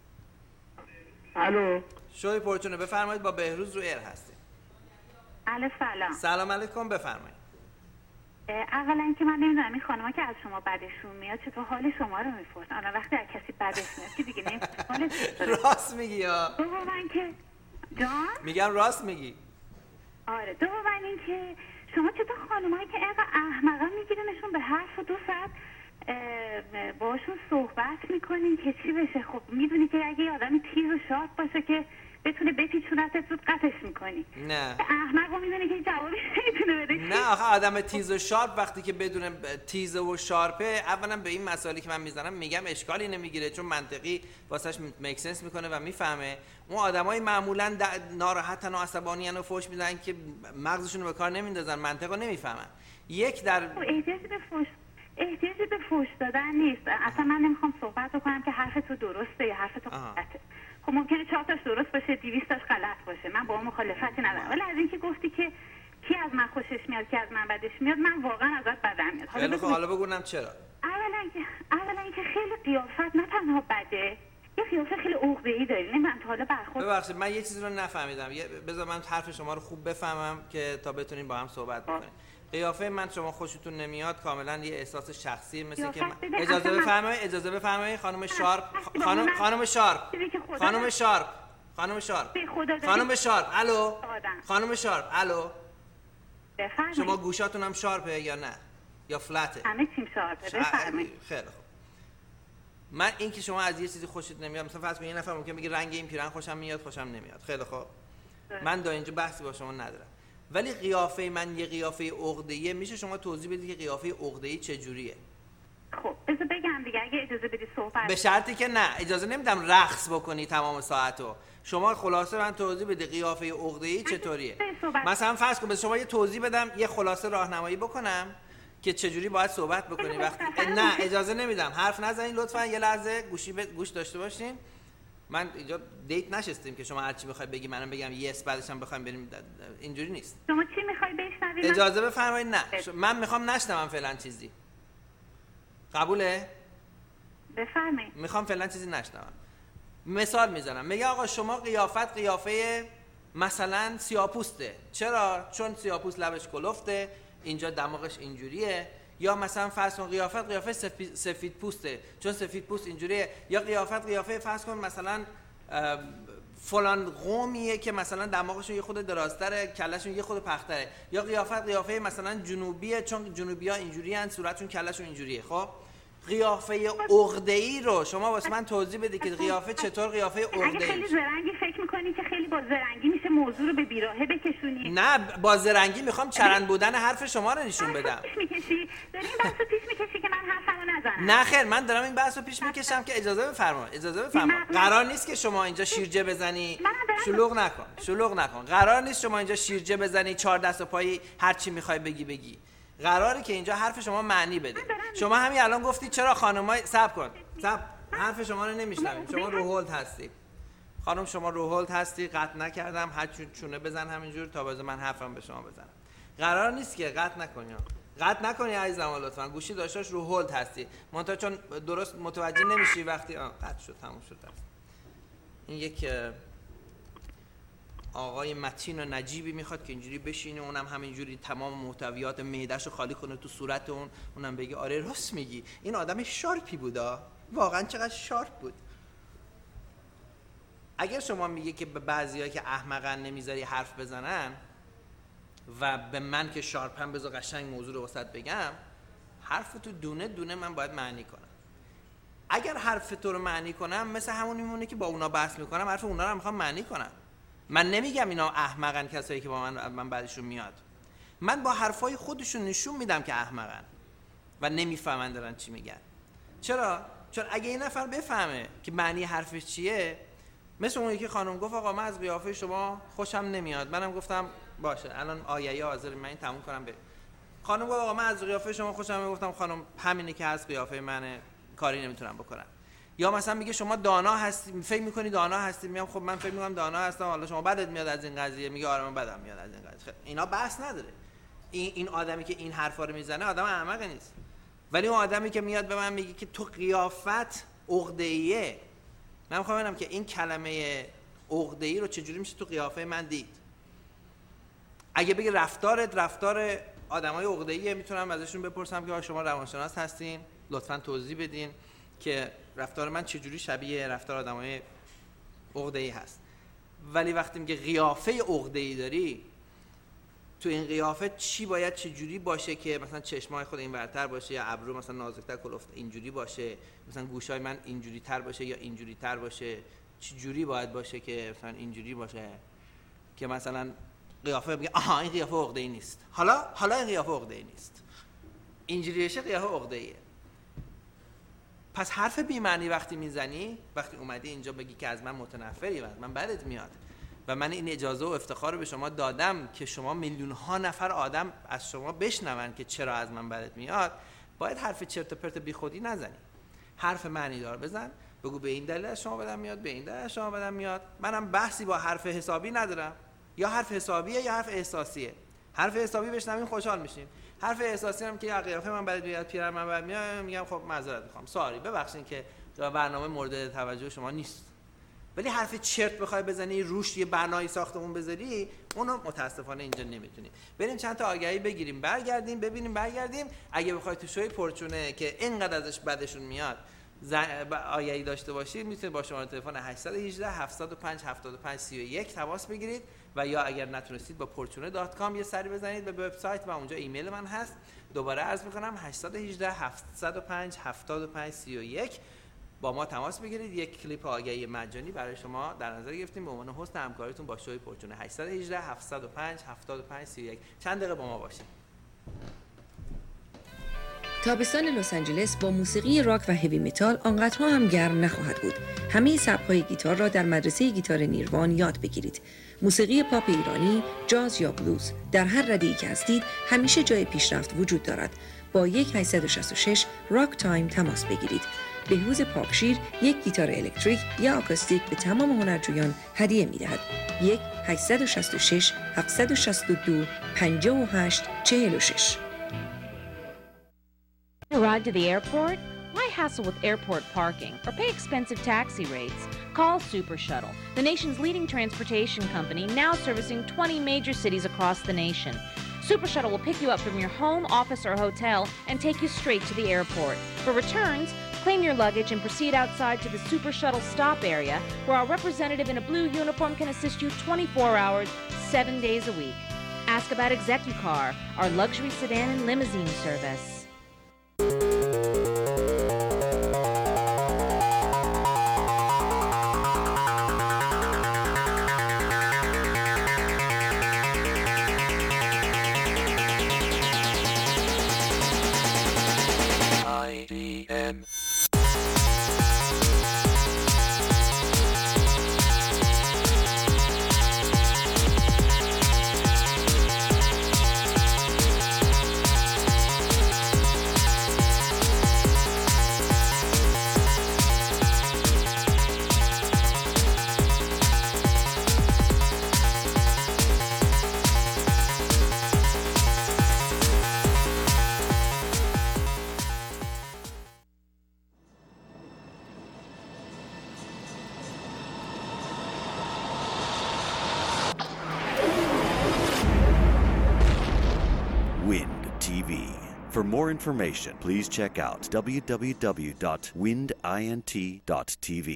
الو. شوی پرچونه بفرمایید با بهروز رو ایر هستیم. الو سلام. سلام علیکم، بفرمایید. اولا که من نمیدونم این خانم‌ها که از شما بدشون میاد چطور حال شما رو میپرسن. حالا وقتی از کسی بدش میاد که دیگه نمی‌فهمه. راست میگی یا؟ دوم که جان؟ میگم راست میگی. آره دوم این که شما چطور خانم‌هایی که اینقدر احمقا میگیرنشون به حرف و 2 ساعت باشون صحبت میکنین که چی بشه؟ خب میدونی که اگه آدمی تیز و شارپ باشه که بتونه بپیچونتت زود قطعش میکنی. نه احمق رو میدونه که جوابی نمیتونه بده. نه آخه آدم تیز و شارپ وقتی که بدون تیز و شارپه، اولا به این مسائلی که من میزنم میگم اشکالی نمیگیره چون منطقی واسش میک سنس میکنه و میفهمه. اون آدمای معمولا ناراحتن و عصبانیان و فحش میدن که مغزشون رو به کار نمیندازن، منطق رو نمیفهمن. یک در احتیاجی به فحش دادن نیست. اصلا من نمیخوام صحبت بکنم که حرف تو درسته یا حرف تو غلطه. خب ممکنه 4 تاش درست باشه 200 تاش غلط باشه، من با اون مخالفتی ندارم. ولی از اینکه گفتی که کی از من خوشش میاد کی از من بدش میاد، من واقعا ازت بدم میاد. حالا بگونم چرا. اولا اینکه خیلی قیافت نه تنها بده، یه قیافه خیلی عقده‌ای داری. نه من تا حالا برخورد. ببخشید من یه چیزی رو نفهمیدم. بذار من حرف شما رو خوب بفهمم که تا بتونیم با هم صحبت بکنیم. قیافه من شما خوشتون نمیاد کاملا یه احساس شخصی، مثل که اجازه بفرمایید خانم شارپ، خانم شارپ الو خانم شارپ الو، شما گوشاتون هم شارپه یا نه یا فلته؟ همه چیم شارپه. بفرمایید. خیلی خوب. من این که شما از یه چیزی خوشت نمیاد، مثلا فرض کن یه نفر ممکن بگه رنگ این پیرهن خوشم میاد، خوشم نمیاد. خیلی خوب، من دا اینجا بحثی با شما ندارم. ولی قیافه من یه قیافه عقده‌ایه، میشه شما توضیح بدید که قیافه عقده‌ای چه جوریه؟ خب بذار بگم دیگه، اگه اجازه بدی صحبت. به شرطی که نه اجازه نمیدم رقص بکنی تمام ساعتو. شما خلاصه من توضیح بده قیافه عقده‌ای چطوریه. مثلا فرض کن به شما یه توضیح بدم، یه خلاصه راهنمایی بکنم که چجوری باید صحبت بکنی وقتی نه اجازه نمیدم حرف نزنین لطفا. یه لحظه گوش داشته باشین. من اینجا دیت نشستیم که شما هر چی میخوای بگی منم بگم یس بعدش هم بخوایم بریم، اینجوری نیست. شما چی میخوای بشنوی؟ اجازه بفرمایید. نه من میخوام نشنوم فعلا چیزی. قبوله؟ بفرمایید. میخوام فعلا چیزی نشنوم. مثال میزنم، میگه آقا شما قیافه مثلا سیاه‌پوسته. چرا؟ چون سیاه‌پوست لبش کلفته، اینجا دماغش اینجوریه. یا مثلا فرض کن قیافه سفید پوسته، چون سفید پوست اینجوریه. یا قیافه فرض کن مثلا فلان قومیه که مثلا دماغشون یه خود درازتره، کلهشون یه خود پختره. یا قیافه مثلا جنوبیه، چون جنوبی‌ها اینجوریان، صورتشون کلهشون اینجوریه. خب قیافه عقده‌ای رو شما واسه من توضیح بدید که قیافه چطور قیافه عقده‌ای. اگه خیلی زرنگی فکر می‌کنی که خیلی با زرنگی میشه موضوع رو به بیراهه بکشونی. نه با زرنگی میخوام چرند بودن حرف شما رو نشون بدم. پیش می‌کشی، داری این بحثو پیش می‌کشی که من حرفمو نزنم. نه خیر، من دارم این بحثو پیش می‌کشم که اجازه بفرمایید. قرار نیست که شما اینجا شیرجه بزنی. شلوغ نکن. قرار نیست شما اینجا شیرجه بزنی، 4 دست و پایی هر چی می‌خوای بگی. قراره که اینجا حرف شما معنی بده. شما همین الان گفتی چرا خانمای صبر حرف شما رو نمیشنویم. شما روهولد هستی خانم، شما روهولد هستی. قطع نکردم، هر چونه بزن همینجور تا باز من حرفم به شما بزنم. قرار نیست که قطع نکنی عزیزم. لطفا گوشی داشتاش روهولد هستی، منتها چون درست متوجه نمیشی وقتی قطع شد تموم شد. این یک آقای متین و نجیبی میخواد که اینجوری بشینه، اونم همینجوری تمام محتویات معده‌شو خالی کنه تو صورت اونم بگه آره راست میگی این آدم شارپی بودا، واقعا چقدر شارپ بود. اگر شما میگه که به بعضیا که احمقن نمیذاری حرف بزنن و به من که شارپم بذار قشنگ موضوع رو واسط بگم، حرف تو دونه دونه من باید معنی کنم. اگر حرف تو رو معنی کنم مثل همون میمونه که با اونا بحث میکنم، حرف اونا رو میخوام معنی کنم. من نمیگم اینا احمقن کسایی که با من بعدشون میاد. من با حرفای خودشون نشون میدم که احمقن و نمیفهمن دارن چی میگن. چرا؟ چون اگه این نفر بفهمه که معنی حرفش چیه، مثل اون یکی خانم گفت آقا من از قیافه شما خوشم نمیاد، منم گفتم باشه الان آیه حاضر من این تموم کنم. خانم گفت آقا من از قیافه شما خوشم نمیاد، گفتم خانم همینه که از قیافه منه، کاری نمیتونم بکنم. یا مثلا میگه شما دانا هستی، فکر میکنی دانا هستی، میگم خب من فکر میکنم دانا هستم، حالا شما بدت میاد از این قضیه، میگه آره من بدم میاد از این قضیه. اینا بحث نداره. این آدمی که این حرفا رو میزنه آدم احمق نیست، ولی اون آدمی که میاد به من میگه که تو قیافت عقده‌ایه، من میخوام ببینم که این کلمه عقده‌ای رو چجوری میشه تو قیافه من دید. اگه بگه رفتار آدمای عقده‌ایه، میتونم ازشون بپرسم که شما روانشناس هستین، لطفاً توضیح بدین که رفتار من چجوری شبیه رفتار آدمای عقده‌ای هست. ولی وقتی میگه قیافه عقده‌ای داری، تو این قیافه چی باید چجوری باشه که مثلا چشمای خود این ورتر باشه، یا ابرو مثلا نازک‌تر کلفت اینجوری باشه، مثلا گوشای من اینجوری تر باشه یا اینجوری تر باشه، چجوری باید باشه که مثلا اینجوری باشه که مثلا قیافه میگه آها این قیافه عقده‌ای نیست، حالا این قیافه عقده‌ای نیست، اینجوری بشه قیافه عقده‌ایه. پس حرف بی‌معنی وقتی میزنی، وقتی اومدی اینجا بگی که از من متنفری و من بدت میاد و من این اجازه و افتخار رو به شما دادم که شما میلیون ها نفر آدم از شما بشنون که چرا از من بدت میاد، باید حرف چرت و پرت بیخودی نزنی. حرف معنی دار بزن، بگو به این دلیل از شما بدم میاد، به این دلیل از شما بدم میاد. منم بحثی با حرف حسابی ندارم، یا حرف حسابیه یا حرف احساسیه. حرف حسابی بشنویم خوشحال میشیم، حرف احساسی هم که یا قیافه من بدت میاد، پیرن من بدت میاد، میگم خب معذرت میخوام، ساری ببخشید که برنامه مورد توجه شما نیست. ولی حرف چرت بخوای بزنی روش یه بنای ساختمون بذاری، اونو متاسفانه اینجا نمیتونیم. بریم چند تا آگهی بگیریم، برگردیم. اگه بخوای تو شوی پرچونه که اینقدر ازش بدشون میاد آگهی داشته باشید، میتونید با شماره تلفن 818 705 75 31 تماس بگیرید و یا اگر نتونستید با portune.com یه سری بزنید به وبسایت و اونجا ایمیل من هست. دوباره عرض میکنم 818 705 75 31. با ما تماس بگیرید. یک کلیپ آگهی مجانی برای شما در نظر گرفتیم به عنوان حسن همکاریتون با شوی پرچونه. 818 705 75 31. چند دقیقه با ما باشید. تابستان لس آنجلس با موسیقی راک و هیوی متال آنقدرها هم گرم نخواهد بود. همه سبک‌های گیتار را در مدرسه گیتار نیروان یاد بگیرید. موسیقی پاپ ایرانی، جاز یا بلوز، در هر رده‌ای که هستید همیشه جای پیشرفت وجود دارد. با 1866 راک تایم تماس بگیرید. بهروز پاکشیر یک گیتار الکتریک یا آکوستیک به تمام هنرجویان هدیه می‌دهد. 1866 762 58 46. Ride to the airport? Why hassle with airport parking or pay expensive taxi rates? Call Super Shuttle, the nation's leading transportation company, now servicing 20 major cities across the nation. Super Shuttle will pick you up from your home, office, or hotel and take you straight to the airport. For returns, claim your luggage and proceed outside to the Super Shuttle stop area, where our representative in a blue uniform can assist you 24 hours, 7 days a week. Ask about ExecuCar, our luxury sedan and limousine service. For more information, please check out www.windint.tv.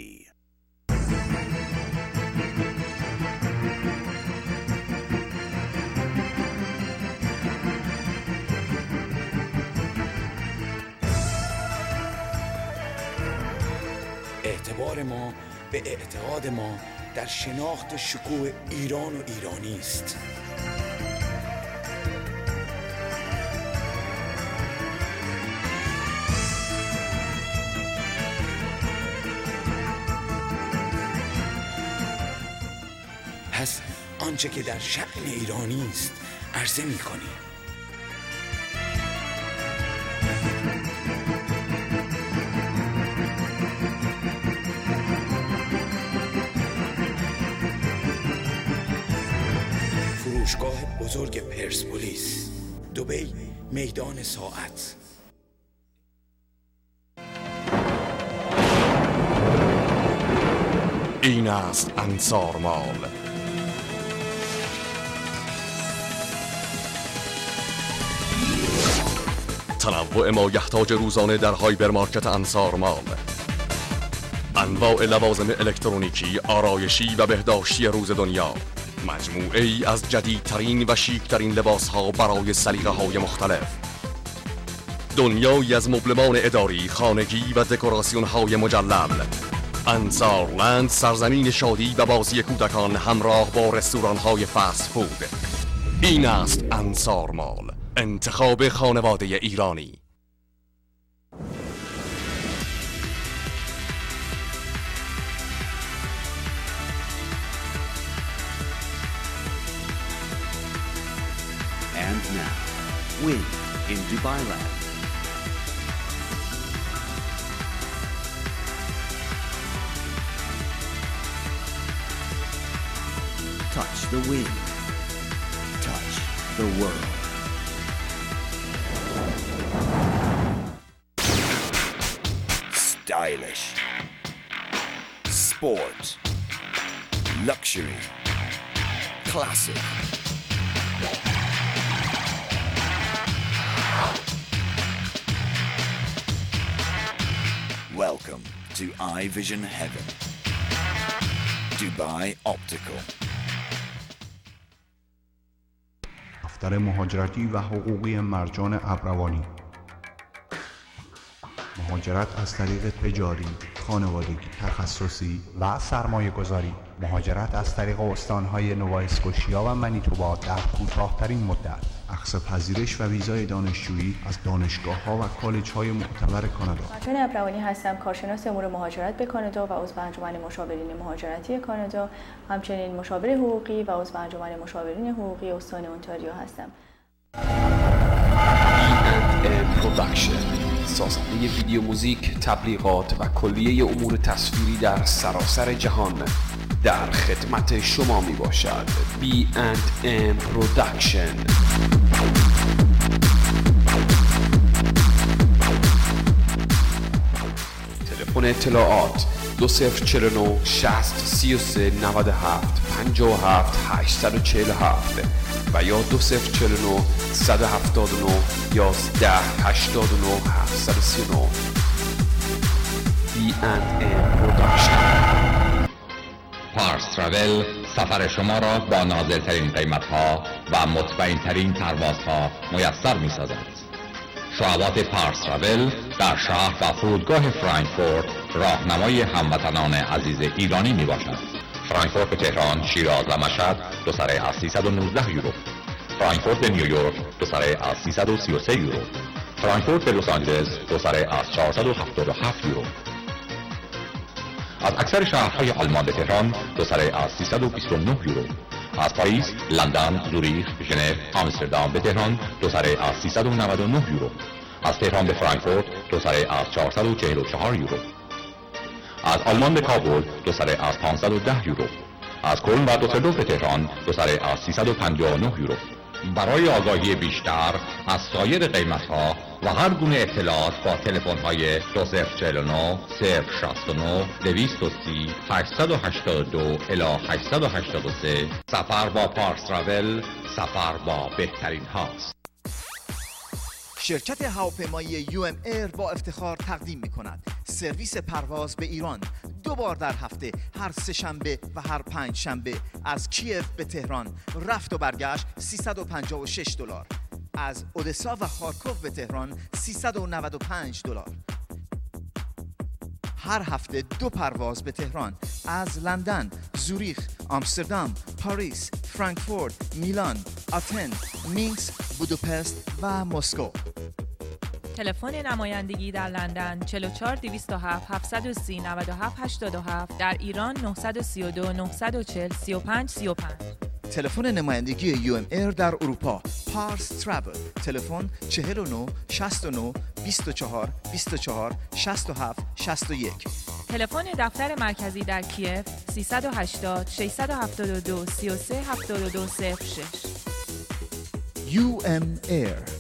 اعتبار ما به اعتقاد ما در شناخت شکوه ایران و ایرانی است. پس آنچه که در شأن ایرانی است عرضه می‌کنیم. فروشگاه بزرگ پرسپولیس، دبی، میدان ساعت. این است انصار مال. تنوع ما یحتاج روزانه در هایپرمارکت انصار مال. انواع لوازم الکترونیکی، آرایشی و بهداشتی روز دنیا. مجموعه ای از جدیدترین و شیکترین لباس ها برای سلیقه های مختلف. دنیایی از مبلمان اداری، خانگی و دکوراسیون های مجلل. انصارلند، سرزمین شادی و بازی کودکان همراه با رستوران های فست فود. این است انصار مال، انتخاب خانواده ایرانی. And now, Wind in Dubai Land. Touch the wind. Touch the world. Stylish. Sport. Luxury. Classic. Welcome to iVision Heaven. Dubai Optical. دفتر مهاجرتی و حقوقی مرجان ابروانی. مهاجرت از طریق تجاری، خانوادگی، تخصصی و سرمایه گذاری. مهاجرت از طریق استانهای نووا اسکوشیا و منیتوبا در کوتاه‌ترین مدت. اقصا پذیرش و ویزای دانشجویی از دانشگاه‌ها و کالج‌های معتبر کانادا. چون ابراهیمی هستم، کارشناس امور مهاجرت به کانادا و عضو انجمن مشاورین مهاجرتی کانادا، همچنین مشاور حقوقی و عضو انجمن مشاورین حقوقی استان اونتاریو هستم. پروداکشن، سازنده ویدیو، موزیک، تبلیغات و کلیه امور تصویری در سراسر جهان در خدمت شما می باشد. B&M پروداکشن. تلفن اطلاعات 2049 60 33 97 57 847 و یا 2049 179 11 89 739. B&M پروداکشن. پارس تراول سفر شما را با نازلترین قیمت‌ها و مطمئن‌ترین پروازها میسر می‌سازد. شعبات پارس تراول در شهر و فرودگاه فرانکفورت راهنمای هموطنان عزیز ایرانی میباشد. فرانکفورت به تهران، شیراز و مشهد دو سره از 319 یورو. فرانکفورت به نیویورک دو سره از 333 یورو. فرانکفورت به لس آنجلس دو سره از 477 یورو. از اکثر شهرهای آلمان به تهران دو سره از 329 یورو. از پاریس، لندن، زوریخ، ژنو، آمستردام به تهران دو سره از 399 یورو. از تهران به فرانکفورت دو سره از 444 یورو. از آلمان به کابل دو سره از 510 یورو. از کلن و دوسلدورف به تهران دو سره از 359 یورو. برای آگاهی بیشتر از سایر قیمت‌ها و هر گونه اطلاعات با تلفن‌های 2049 069 230 882 الی 883 سفر با پارس تراول سفر با بهترین هاست. شرکت هواپیمایی UM Air با افتخار تقدیم می‌کند سرویس پرواز به ایران 2 بار در هفته، هر 3 شنبه و هر 5 شنبه از کیف به تهران، رفت و برگشت $356. از اودسا و خارکوف به تهران $395. هر هفته 2 پرواز به تهران از لندن، زوریخ، آمستردام، پاریس، فرانکفورت، میلان، آتن، مینسک، بوداپست و مسکو. تلفن نمایندگی در لندن 44 207 730 97 87، در ایران 932 940 35 35. تلفن نمایندگی UM Air در اروپا پارس تراول، تلفن 49 69 24 24 67 61. تلفن دفتر مرکزی در کیف 380 672 33 72 06. UM Air.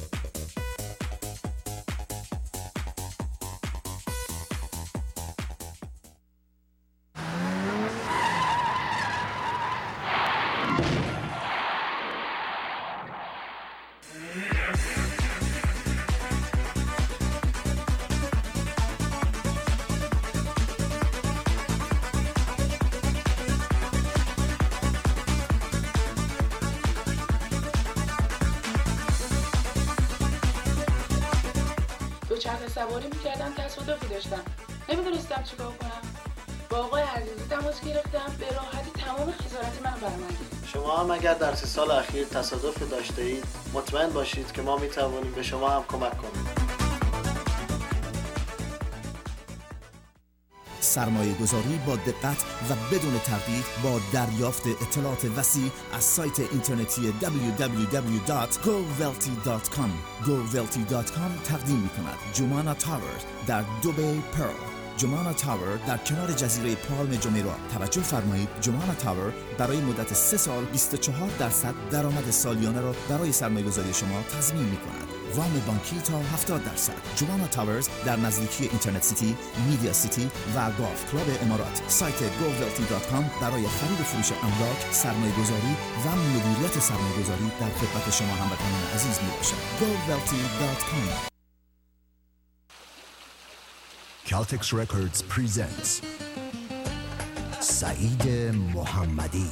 دوچرخه سواری میکردم، تصادفی داشتم، نمیدونستم چیکار کنم. با آقای عزیزی تماس گرفتم، به راحتی تمام خسارت منو برآورد. شما هم اگر در 3 سال اخیر تصادف داشته اید، مطمئن باشید که ما میتوانیم به شما هم کمک کنیم. سرمایه گذاری با دقت و بدون تردید با دریافت اطلاعات وسیع از سایت اینترنتی www.gowealthy.com. gowealthy.com تقدیم می‌کند جومانا تاور در دوبی پرل. جومانا تاور در کنار جزیره پالم جمیرا. توجه فرمایید، جومانا تاور برای مدت 3 سال 24% درآمد سالیانه را برای سرمایه‌گذاری شما تضمین می‌کند. وام بانکی تا 70%. جومانا تاورز در نزدیکی اینترنت سیتی، میدیا سیتی و گالف کلاب امارات. سایت gowealthy.com برای خرید و فروش املاک، سرمایه‌گذاری و مدیریت سرمایه‌گذاری در خدمت شما هموطنان عزیز میباشد. gowealthy.com. Caltex Records presents سعید محمدی.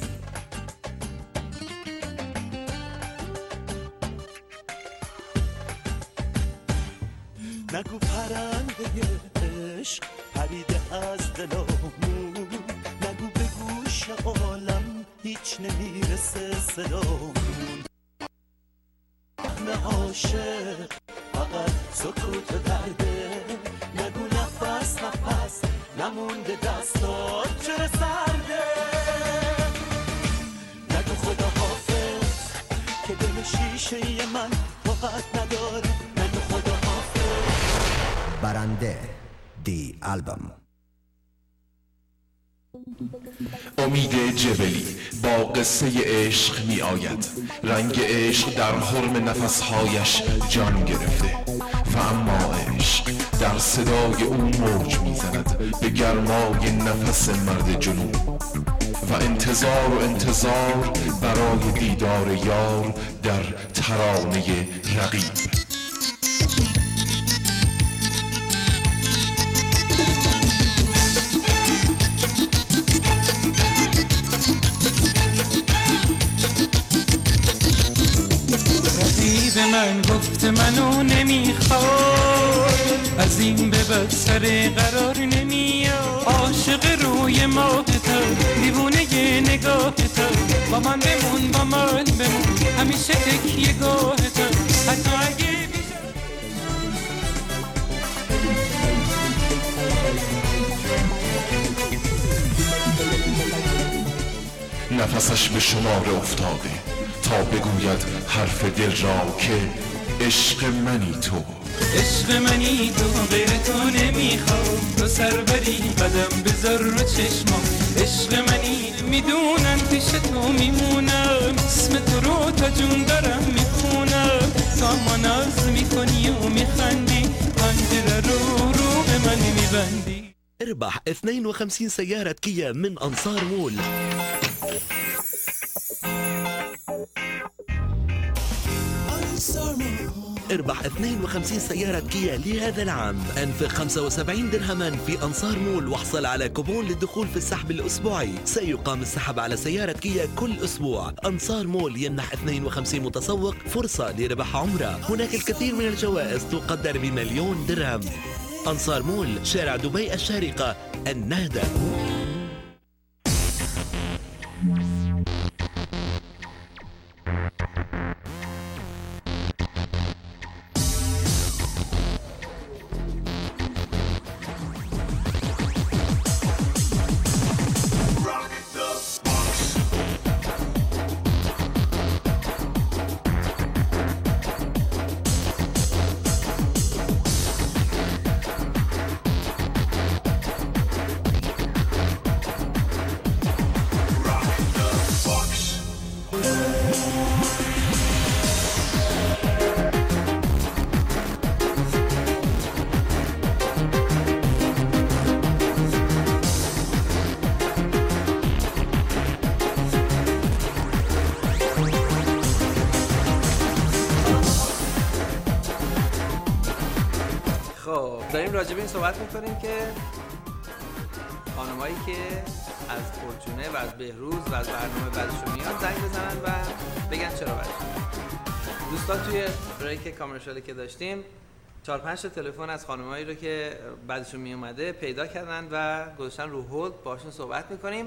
نگو پرنده عشق پریده از دلامون، نگو به گوش عالم هیچ نمیرسه صدامون. عاشق فقط سکوت درده، نگو نفس نفس نمونده دستات چرا سرده، نگو خدا حافظ که دل شیشه من وقت نداره، نگو خدا حافظ. برنده دی آلبوم. امید جبلی با قصه عشق می آید، رنگ عشق در حرم نفسهایش جان گرفته و اما عشق در صدای او موج می زند به گرمای نفس مرد جنون و انتظار برای دیدار یار در ترانه رقیب. به من گفت منو نمیخواد، از این به بعد سر قرار نمیاد، عاشق روی ماه تو، دیوونه ی نگاه تو، با من بمون همیشه تکیه گاه تو، حتی اگه نفسش به شمار افتاده تا بگوید حرف دل را که عشق منی تو، عشق منی تو، غیر تو نمیخوام، تو سربری قدم بذار رو چشمام، عشق منی میدونم پیش تو میمونم، اسم تو رو تا جون دارم میخونم، تو اما ناز میکنی و میخندی، پنجره رو به من میبندی. اربح 52 سيارة كيا من أنصار مول. اربح 52 سيارة كيا لهذا العام، انفق 75 درهما في أنصار مول واحصل على كوبون للدخول في السحب الأسبوعي. سيقام السحب على سيارة كيا كل أسبوع. أنصار مول يمنح 52 متسوق فرصة لربح عمرة. هناك الكثير من الجوائز تقدر ب1,000,000 درهم. أنصار مول، شارع دبي الشارقة، النهدة. داریم راجع به این صحبت میکنیم که خانمایی که از فورچونه و از بهروز و از برنامه بعدشون میان زنگ بزنن و بگن چرا بعدشون. دوستان توی بریک کامرشالی که داشتیم 4-5 تا تلفن از خانمایی رو که بعدشون میومده پیدا کردن و گذاشتن رو هولد، باشون صحبت میکنیم،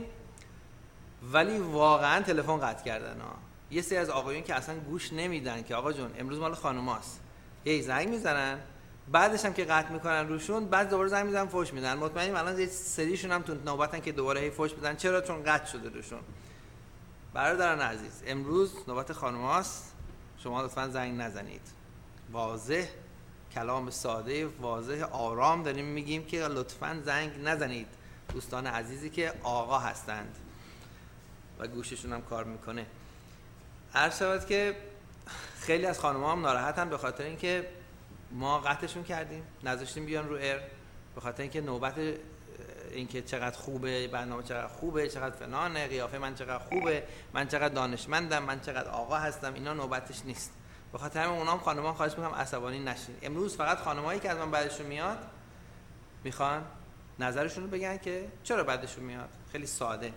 ولی واقعا تلفن قطع کردن ها. یه سری از آقایون که اصلا گوش نمیدن که آقا جون امروز مال خانوماست، یه زنگ میزنن، بعدش هم که قطع میکنن روشون، بعد دوباره زنگ میزنن فوش میدن. مطمئنیم الان یه سریشون هم تو نوبتن که دوباره هی فوش میدن. چرا؟ چون قطع شده روشون. برادران عزیز، امروز نوبت خانوماست، شما لطفا زنگ نزنید. واضح، کلام ساده، واضح، آرام داریم میگیم که لطفا زنگ نزنید. دوستان عزیزی که آقا هستند و گوششون هم کار میکنه. عرض شود که خیلی از خانم‌ها هم ناراحتن به خاطر اینکه ما قطعشون کردیم، نذاشتیم بیان رو ایر، به خاطر اینکه نوبت اینکه چقدر خوبه برنامه، چقدر خوبه، چقدر فلانه، قیافه من چقدر خوبه، من چقدر دانشمندم، من چقدر آقا هستم، اینا نوبتش نیست. به خاطر همین اونام خانم‌ها خواهش می‌کنم عصبانی نشین. امروز فقط خانمایی که از من بعدشون میاد میخوان نظرشون رو بگن که چرا بعدشون میاد. خیلی ساده.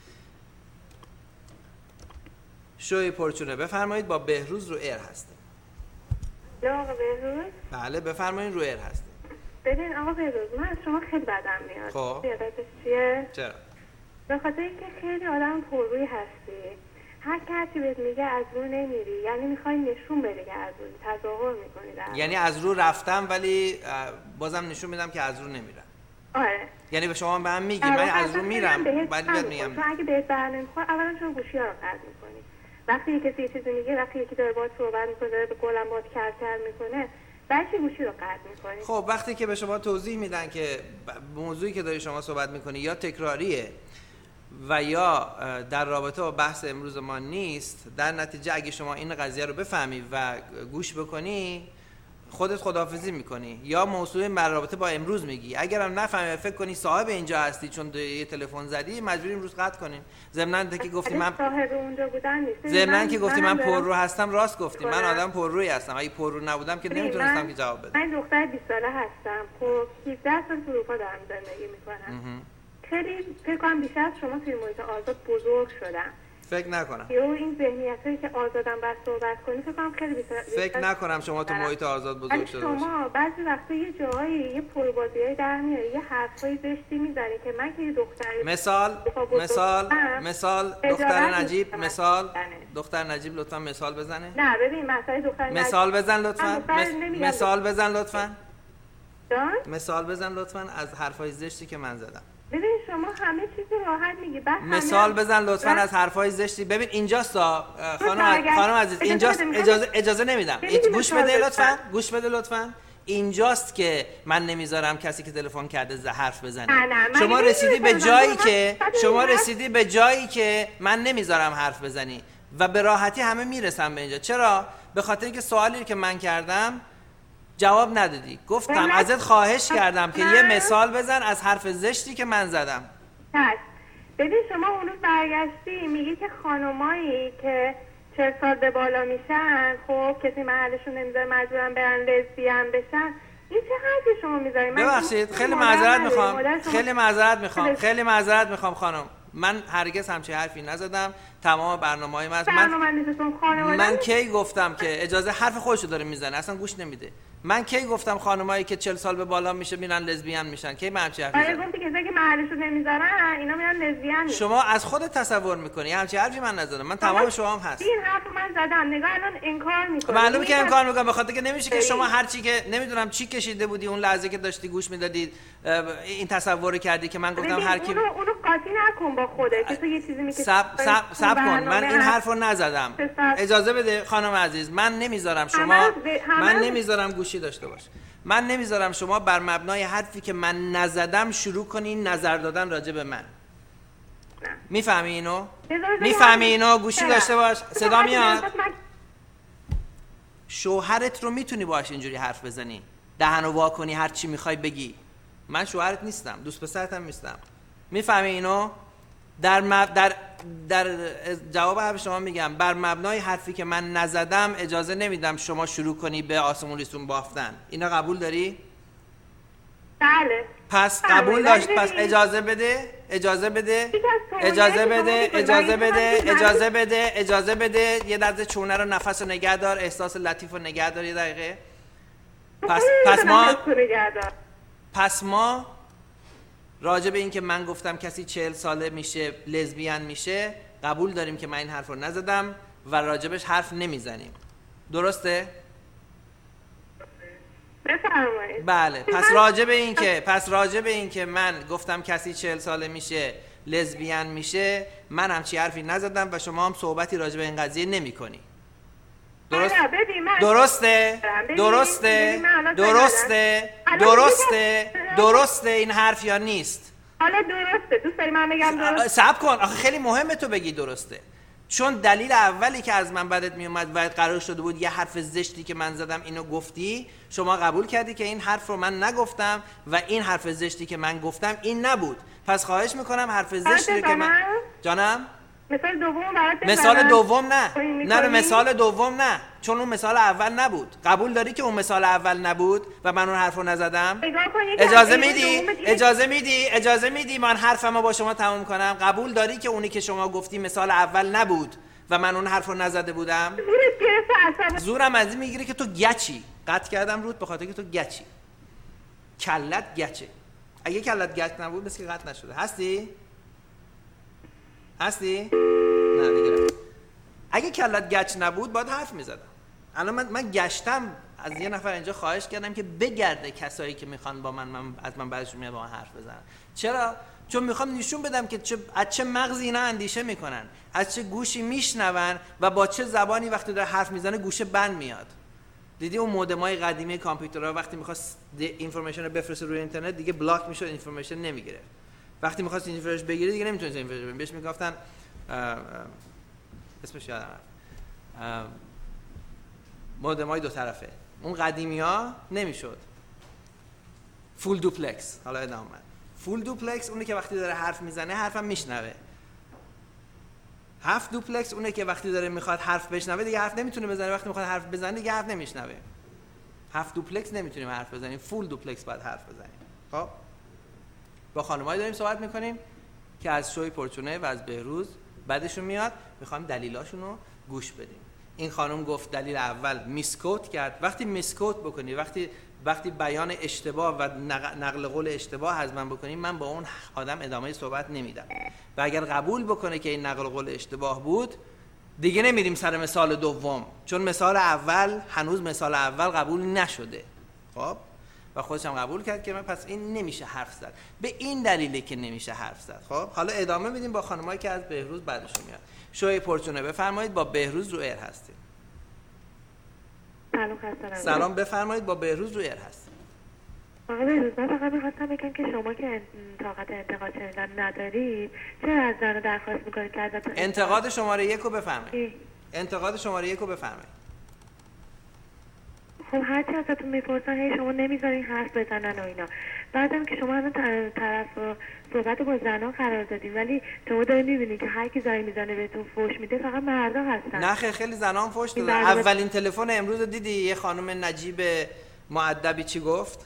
شوی پرچونه بفرمایید، با بهروز رو ایر هستیم. آقا بهروز؟ بله بفرمایید، رو ایر هستیم. ببین آقا بهروز، من از شما خیلی بدم میاد. خب یادتش چیه؟ چرا؟ به خاطر اینکه خیلی آدم پررویی هستی. هر کسی بهت میگه از رو نمیری، یعنی میخوای نشون بدی که از روی، تظاهر میکنی. یعنی از رو رفتم ولی بازم نشون میدم که از رو نمیرم. آره. یعنی به شما به هم میگی من از رو میرم ولی بهت میگم. تو اگه بهت بر نمیخوره اولا چون گوشی ها رو قطع میکنی. وقتی یکی یه چیزی میگه، وقتی یکی داره باهات صحبت میکنه، داره به قولم باهات کرکر میکنه، بلکه گوشی رو قطع میکنی. خب وقتی که به شما توضیح میدن که موضوعی که داری شما صحبت میکنی یا تکراریه و یا در رابطه با بحث امروز ما نیست، در نتیجه اگه شما این قضیه رو بفهمی و گوش بکنی خودت خداحافظی میکنی یا موضوع در رابطه با امروز میگی. اگرم نفهمی فکر کنی صاحب اینجا هستی چون یه تلفن زدی، مجبوری امروز قطع کنیم. ضمناً که گفتی من صاحب اونجا بودن نیست. ضمناً که گفتی من پررو هستم، راست گفتی. من آدم پررویی هستم. اگه پررو نبودم که نمیتونستم که جواب بدم. من دختر 20 ساله هستم. خب 17 سال تو اروپا دارم زندگی میکنم. خیلی فکر کنم بیشتر از شما توی محیط آزاد بزرگ شدم. فکر نکنم. یا این ذهنیتایی که آزادم بس صحبت کنی فکر کنم خیلی بیشتر. فکر نکنم شما تو محیط آزاد بزرگ شده باشید. شما بعضی وقتا یه جایی یه پربازیای در میاری، یه حرفای زشتی میزنی که من که یه دختری مثال دختر نجیب، دختر نجیب لطفا مثال بزنه. نه ببین مثلا دختر نجیب مثال بزن لطفا. مثال بزن لطفا. جان؟ مثال بزن لطفا از حرفای زشتی که من زدم. ببین شما همه چیز راحت میگی. مثال بزن لطفا از حرفای زشتی. ببین اینجاست خانم عزیز، اینجاست. اجازه نمیدم. گوش بده لطفا. اینجاست که من نمیذارم کسی که تلفن کرده حرف بزنه. شما رسیدی به جایی که من نمیذارم حرف بزنی و به راحتی همه میرسن به اینجا. چرا؟ به خاطر اینکه سوالی که من کردم جواب ندادی. گفتم ازت خواهش کردم که یه مثال بزن از حرف زشتی که من زدم. ببین شما اون روز برگشتی میگی که خانمایی که 40 سال به بالا میشن، خب کسی محلشون نمیذاره، مجبورن برن لزبیان بشن. این چه حرفی شما میذارین؟ ببخشید خیلی معذرت میخوام خانم. من هرگز همچین حرفی نزدم. تمام برنامه‌های من کی گفتم که اجازه حرف خودشو داره میزنه، اصلا گوش نمیده. من کی گفتم خانمایی که 40 سال به بالا میشه میرن لزبیان میشن؟ کی من همچین حرفی زدم؟ گفتی کسایی که محلشو نمیذارن اینا میرن لزبیان میشن. شما از خودت تصور میکنی. همچین حرفی من نزدم. من تمام شما هم هست. این حرفو من زدم. نگاه الان انکار میکنی. معلومه که انکار میکنم، به خاطر که نمیشه که شما هر چی که نمیدونم چی کشیده بودی اون لحظه که داشتی گوش میدادید این تصور کردی که من گفتم هر کی. اونو قاطی نکن با خودت که تو یه چیزی میگی. صبر کن. من این حرفو نزدم. اجازه بده خانم عزیز. من نمیذارم شما من نمیذارم گوشی داشته باش. من نمیذارم شما بر مبنای حرفی که من نزدم شروع کنین نظر دادن راجع به من. میفهمی اینو؟ گوشی داشته باش. صدا میاد؟ شوهرت رو میتونی باش اینجوری حرف بزنی، دهنو وا کنی، هر چی میخوای بگی. من شوهرت نیستم، دوست پسرتم نیستم. میفهمی اینو؟ در جواب حرف شما میگم بر مبنای حرفی که من نزدم اجازه نمیدم شما شروع کنی به آسمون ریسون بافتن. اینا قبول داری؟ بله. پس قبول داشت. پس اجازه بده یه لحظه چونه رو نفس رو نگه دار، احساس لطیف رو نگه دار یه دقیقه. پس ما راجع به این که من گفتم کسی 40 ساله میشه لزبیان میشه قبول داریم که من این حرف رو نزدم و راجبش حرف نمیزنیم. درسته؟ بفرمایید. بله. پس راجع به این که من گفتم کسی 40 ساله میشه لزبیان میشه من همچی حرفی نزدم و شما هم صحبتی راجع به این قضیه نمیکنی. درسته این حرف یا نیست؟ حالا درسته. دوست داری من بگم درسته؟ صبر کن. آخه خیلی مهمه تو بگی درسته، چون دلیل اولی که از من بدت میومد و قرار شده بود یه حرف زشتی که من زدم اینو گفتی، شما قبول کردی که این حرف رو من نگفتم و این حرف زشتی که من گفتم این نبود. پس خواهش میکنم حرف زشتی که من جانم مثال دوم نه چون اون مثال اول نبود. قبول داری که اون مثال اول نبود و من اون حرف رو نزدم؟ اجازه میدی من حرفمو با شما تموم کنم؟ قبول داری که اونی که شما گفتی مثال اول نبود و من اون حرف رو نزده بودم؟ زورم از این میگیره که تو گچی. قطع کردم رود به خاطر که تو گچی. کلت گچه. اگه کلت گچ نبود مثل که قطع نشده. هستی؟ نه دیگه. اگه کلت گچ نبود باید حرف میزدم. الان من گشتم از یه نفر اینجا خواهش کردم که بگرده کسایی که میخوان با من از من بعدشون میاد با من حرف بزنن. چرا؟ چون میخوام نشون بدم که از چه مغزی اینا اندیشه میکنن، از چه گوشی میشنون و با چه زبانی وقتی داره حرف میزنه گوشه بند میاد. دیدی اون مودمای قدیمی کامپیوترها وقتی میخواست اینفورمیشن رو بفرسته روی اینترنت دیگه بلاک میشد، اینفورمیشن نمیگیره. وقتی میخواست اینفورمیشن بگیره دیگه نمیتونست اینفورمیشن بگیره. بهش میگفتن اسمش یادم رفت، مودمای دو طرفه. اون قدیمی ها نمیشد. فول دوپلکس. حالا ادامه من. فول دوپلکس اونه که وقتی داره حرف میزنه حرفم میشنوه. هفت دوپلکس اونه که وقتی داره میخواد حرف بشنوه دیگه حرف نمیتونه بزنه، وقتی میخواد حرف بزنه دیگه حرف نمیشنوه. هفت دوپلکس نمیتونیم حرف بزنیم، فول دوپلکس باید حرف بزنیم. خب با خانمایی داریم صحبت میکنیم که از شوی پرچونه و از بهروز بعدشون میاد، میخوایم دلیلاشون رو گوش بدیم. این خانم گفت دلیل اول میسکوت کرد. وقتی میسکوت بکنی، وقتی بیان اشتباه و نقل قول اشتباه از من بکنی، من با اون آدم ادامه صحبت نمیدم. و اگر قبول بکنه که این نقل قول اشتباه بود دیگه نمیریم سر مثال دوم، چون مثال اول هنوز مثال اول قبول نشده. خب و خودش هم قبول کرد که من پس این نمیشه حرف زد. به این دلیله که نمیشه حرف زد. خب حالا ادامه میدیم با خانمایی که از بهروز بعدشون میاد. شوی پرچونه بفرمایید، با بهروز رو ایر هستیم. سلام بفرمایید، با بهروز رو ایر هستیم. آقا بهروز، من فقط می‌خواستم بگم که شما که طاقت انتقاد شنیدن ندارید چرا از زن درخواست میکنید که ازتون انتقاد شماره 1 رو بفرمایید. انتقاد شماره 1 رو بفرمایید. خب هرچی ازتون میپرسن هی شما نمیذارین حرف بزنن و اینا. بعدم که شما الان طرف صحبت با زنان قرار دادین، ولی شما دارین میبینید که هر کی زنگ میزنه بهتون فوش میده فقط مردا هستن. نه خیلی زنان فوش دادن. اولین تلفن امروز دیدی یه خانم نجیب مؤدبی چی گفت؟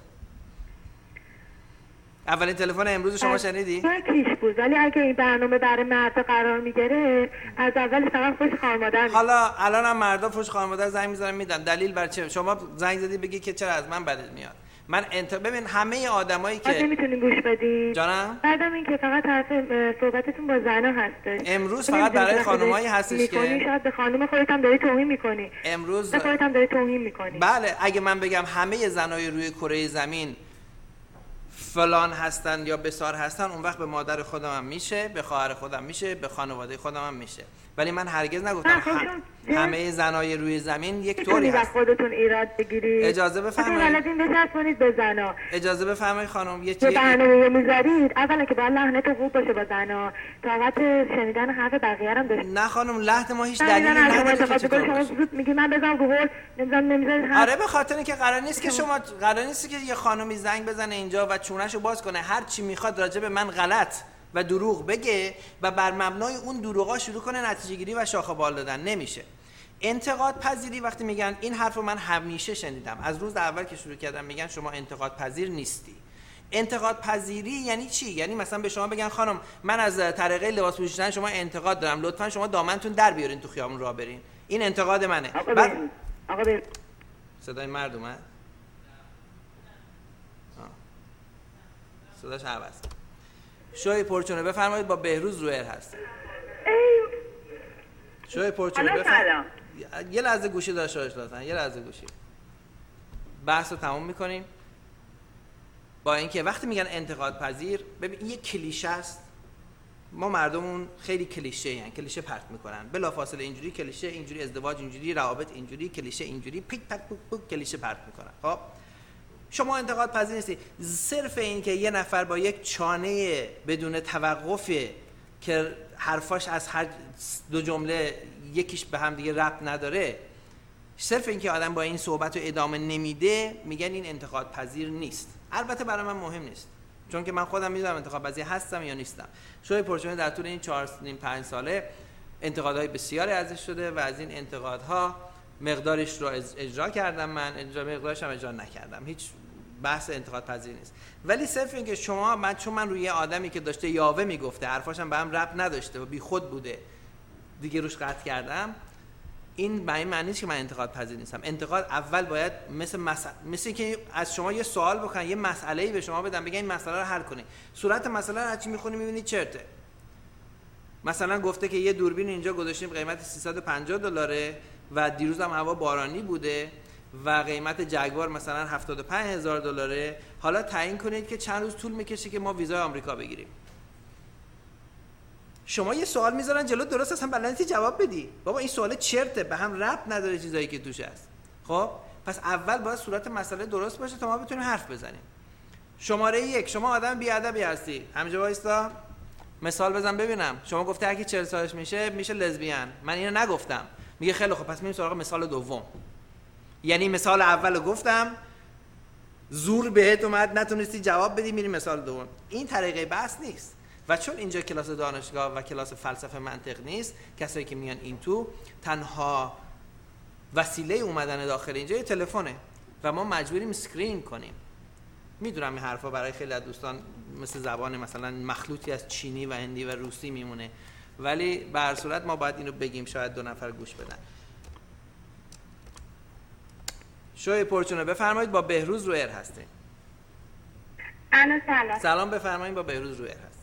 اولین تلفن امروز شما شنیدی؟ کیش بود، ولی اگه این برنامه برای مردا قرار میگیره از اول فقط فوش خواهر مادر. حالا الان هم مردا فوش خواهر مادر زنگ میزنن میدن. دلیل بر چه؟ شما زنگ زدی بگی که چرا از من بدت میاد. من ببین همه آدمایی که نمیتونین گوش بدید. جانم؟ بعدم این که فقط طرف صحبتتون با زنا هستش. امروز فقط برای خانمایی هستش که شاید به خانم خودت هم داری توهین میکنی. امروز به خودت هم داری توهین میکنی. بله، اگه من بگم همه زنای روی کره زمین فلان هستن یا بسار هستن، اون وقت به مادر خودم هم میشه، به خواهر خودم میشه، به خانواده خودم هم میشه. ولی من هرگز نگفتم همه زنای روی زمین یک طوری هست. خودتون ایراد بگیرید. اجازه بفرمایید. بلدین بچسبونید به زنا. اجازه بفرمایید خانم. یه چیزی برنامه میذارید اولا که باید لحنتون خوب باشه با زنا، طاقت شنیدن حرف بقیه هم داشته. نه خانم، لحن ما هیچ دلیلی نداره که شما زود میگی من بزنم گوگل نمیذارید. آره به خاطر اینکه قرار نیست که شما که یه خانمی زنگ بزنه اینجا و چونه‌شو باز کنه هر چی میخواد راجع به من غلط و دروغ بگه و بر مبنای اون دروغا شروع کنه نتیجه گیری و شاخه بال دادن. نمیشه. انتقاد پذیری وقتی میگن، این حرفو من همیشه شنیدم از روز اول که شروع کردم، میگن شما انتقاد پذیر نیستی. انتقاد پذیری یعنی چی؟ یعنی مثلا به شما بگن خانم من از طریقه لباس پوشیدن شما انتقاد دارم، لطفا شما دامنتون در بیارین تو خیابون راه برین. این انتقاد منه. آقا صدای مرد اومد؟ صداش عوض. شوی پرچونه بفرمایید، با بهروز رو ایر هست. شوی پرچونه بفرمایید. یه لحظه گوشی داشته باش لطفا، یه لحظه گوشی. بحث رو تموم میکنیم با اینکه وقتی میگن انتقاد پذیر، ببین این یه کلیشه است. ما مردمون خیلی کلیشه ان، کلیشه پرت میکنن بلافاصله. اینجوری کلیشه، اینجوری ازدواج، اینجوری روابط، اینجوری کلیشه، اینجوری پیک پک پوک پوک کلیشه پرت میکنن. خب شما انتقاد پذیر نیستی. صرف این که یه نفر با یک چانه بدون توقف که حرفاش از هر دو جمله یکیش به هم دیگه ربط نداره، صرف این که آدم با این صحبت رو ادامه نمیده، میگن این انتقاد پذیر نیست. البته برای من مهم نیست، چون که من خودم میدونم انتقاد پذیر هستم یا نیستم. شوی پرچونه در طول این 4.5 ساله انتقادهای بسیاری ازش شده و از این انتقادها مقدارش رو اجرا کردم، من مقدارش هم اجرا نکردم. هیچ بحث انتقاد پذیر نیست. ولی صرف این که شما چون من روی آدمی که داشته یاوه میگفته، حرفاش هم به هم ربط نداشته و بی خود بوده، دیگه روش قطع کردم، این به این معنی نیست که من انتقاد پذیر نیستم. انتقاد اول باید مثل که از شما یه سوال بکنن، یه مسئله‌ای به شما بدن، بگن این مسئله رو حل کنی. صورت مسئله رو هرچی می‌خونی می‌بینی چرته. مثلا گفته که یه دوربین اینجا گذاشتیم قیمت $350 و دیروز هم هوا بارانی بوده و قیمت جگوار مثلا $75,000. حالا تعیین کنید که چند روز طول می‌کشه که ما ویزای آمریکا بگیریم. شما یه سوال میذارن جلو، درست اصلا بلد نیستی جواب بدی. بابا این سوال چرته، به هم ربط نداره چیزایی که توش هست. خب پس اول باید صورت مسئله درست باشه تا ما بتونیم حرف بزنیم. شماره 1، شما آدم بی‌ادبی هستی. همینجا وایستا. مثال بزن ببینم. شما گفتی هر کی 40 سالش میشه لزبیان. من اینو نگفتم. میگه خیلی خوب، پس میریم سراغ مثال دوم. یعنی مثال اولو گفتم، زور بهت اومد نتونستی جواب بدی، میریم مثال دوم. این طریقه بحث نیست. و چون اینجا کلاس دانشگاه و کلاس فلسفه منطق نیست، کسایی که میان این تو تنها وسیله اومدن داخل اینجا یه تلفنه و ما مجبوریم اسکرین کنیم. میدونم این حرفا برای خیلی از دوستان مثل زبان مثلا مخلوطی از چینی و هندی و روسی میمونه، ولی به هر صورت ما باید اینو بگیم، شاید 2 نفر گوش بدن. شوی پرچونه بفرمایید، با بهروز رو ایر هستیم. سلام بفرمایید، با بهروز رو ایر هست.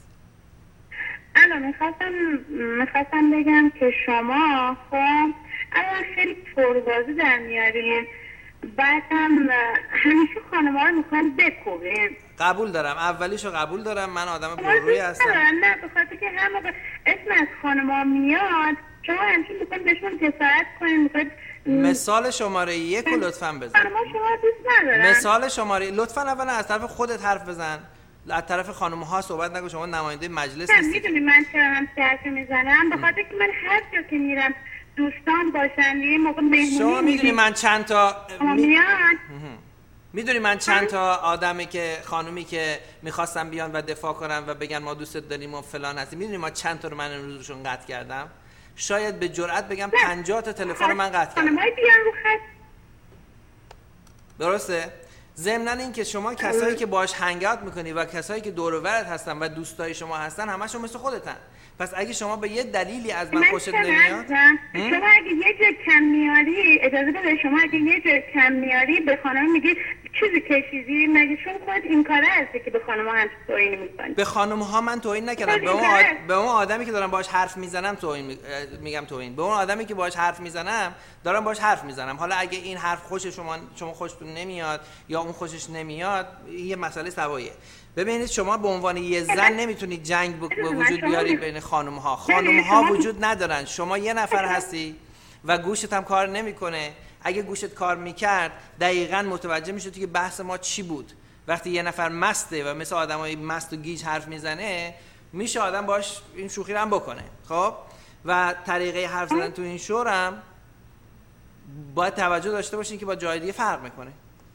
میخواستم بگم که شما خب الان خیلی پربازی در میارین، بعد هم همیشه خانم‌ها رو میخواین بکوبین. قبول دارم، اولیشو قبول دارم، من آدم پررویی هستم. نه به خاطر که هر موقع اسم از خانم‌ها میاد شما همیشه میخواین بهشون جسارت کنین، میخواین مثال شماره 1 رو لطفاً بزن. خانم‌ها شما دوست ندارن. مثال شماره لطفاً اولا از طرف خودت حرف بزن، از طرف خانم‌ها صحبت نکن، شما نماینده مجلس نیستی. میدونی من چرا هم حرف میزنم؟ به خاطر که من هر جا که میرم دوستان باشن، یه موقع مهمونی شما میدونی من چند تا میدونی من چند تا آدمی که خانومی که میخواستم بیان و دفاع کنن و بگن ما دوستت داریم و فلان هستیم، میدونی ما چند تا رو من امروزشون قطع کردم؟ شاید به جرئت بگم 50 تا تلفن من قطع کردم. درسته؟ ضمناً این که شما کسایی که باهاش هنگ اوت میکنی و کسایی که دور و برت هستن و دوستای شما هستن همشون مثل خودتن. پس اگه شما به یه دلیلی از من خوشت نمیاد، شما اگه یه جا کم میاری، اجازه بده، شما اگه یه جا کم میاری به خانم میگی چیزی کشیدی، مگه شما خودت این کاره هستی که به خانم ها هم توهین میکنی؟ به خانم ها من توهین نکردم، به اون آدمی که دارم باهاش حرف میزنم توهین میگم توهین. به اون آدمی که باهاش حرف میزنم دارم باهاش حرف میزنم. حالا اگه این حرف خوش شما خوشتون نمیاد یا اون خوشش نمیاد، یه مسئله سواییه. ببینید شما به عنوان یه زن نمیتونید جنگ به وجود بیارید بین خانم ها. خانم ها وجود ندارن. شما یه نفر هستی و گوشت هم کار نمیکنه. اگه گوشت کار میکرد دقیقاً متوجه میشدی که بحث ما چی بود. وقتی یه نفر مسته و مثل آدمای مست و گیج حرف میزنه، میشه آدم باش این شوخی رو هم بکنه. خب و طریقه حرف زدن تو این شورم باید توجه داشته باشین که با جای دیگه فرق میکنه.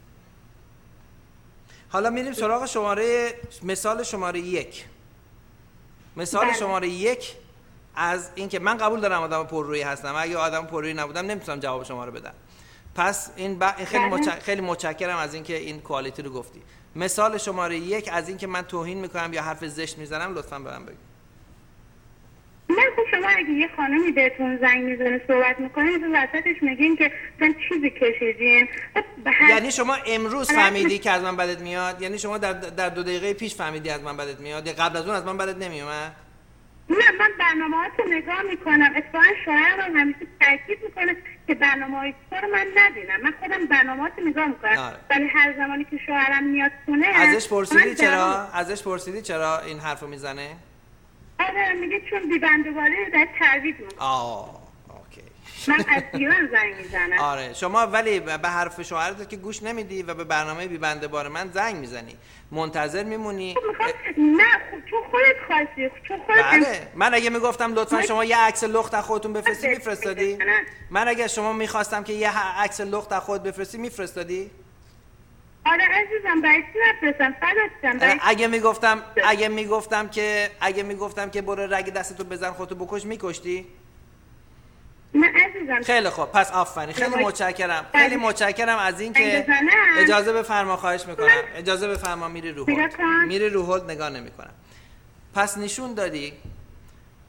حالا میریم سراغ مثال شماره 1. مثال شماره 1 از اینکه من قبول دارم آدم پررویی هستم، اگه آدم پررویی نبودم نمیتونم جواب شما رو بدم. پس این خیلی متشکرم از اینکه این کوالیتی رو گفتی. مثال شماره 1 از اینکه من توهین میکنم یا حرف زشت میزنم لطفاً به من بگید. نه خب شما اگه یه خانمی بهتون زنگ میزنه صحبت میکنین تو وسطش میگین که مثلا چیزی کشیدین، یعنی شما امروز فهمیدی که از من بدت میاد؟ یعنی شما در 2 دقیقه پیش فهمیدی از من بدت میاد یا قبل از اون از من بدت نمیومد؟ نه من برنامه‌هاتو نگاه میکنم، اتفاقا شوهرم هم همیشه تاکید میکنه که برنامه‌های تو رو من ندیدم. من خودم برنامه‌هاتو نگاه میکنم، ولی هر زمانی که شوهرم میاد خونه ازش پرسیدی چرا این حرفو میزنه؟ آره میگه چون بی‌بندوباره در ترویج میکنه. اوکی. من از ایران زنگ میزنم. آره شما ولی به حرف شوهرت که گوش نمیدی و به برنامه بی‌بندوبار من زنگ میزنی، منتظر میمونی. نه چون خودت خواستی، چون خودت. بله من اگه میگفتم لطفا شما یه عکس لخت از خودتون بفرستی میفرستادی؟ من اگه شما میخواستم که یه عکس لخت از خودت بفرستی میفرستادی؟ آره عزیزم باید نفرستم فدات شم. اگه میگفتم که برو رگ دستتو بزن خودتو بکش میکشتی؟ نه عزیزم. خیلی خوب پس آفرین، خیلی متشکرم از این که اجازه بفرما، خواهش میکنم اجازه بفرما. میری رو هولد نگاه نمیکنم. پس نشون دادی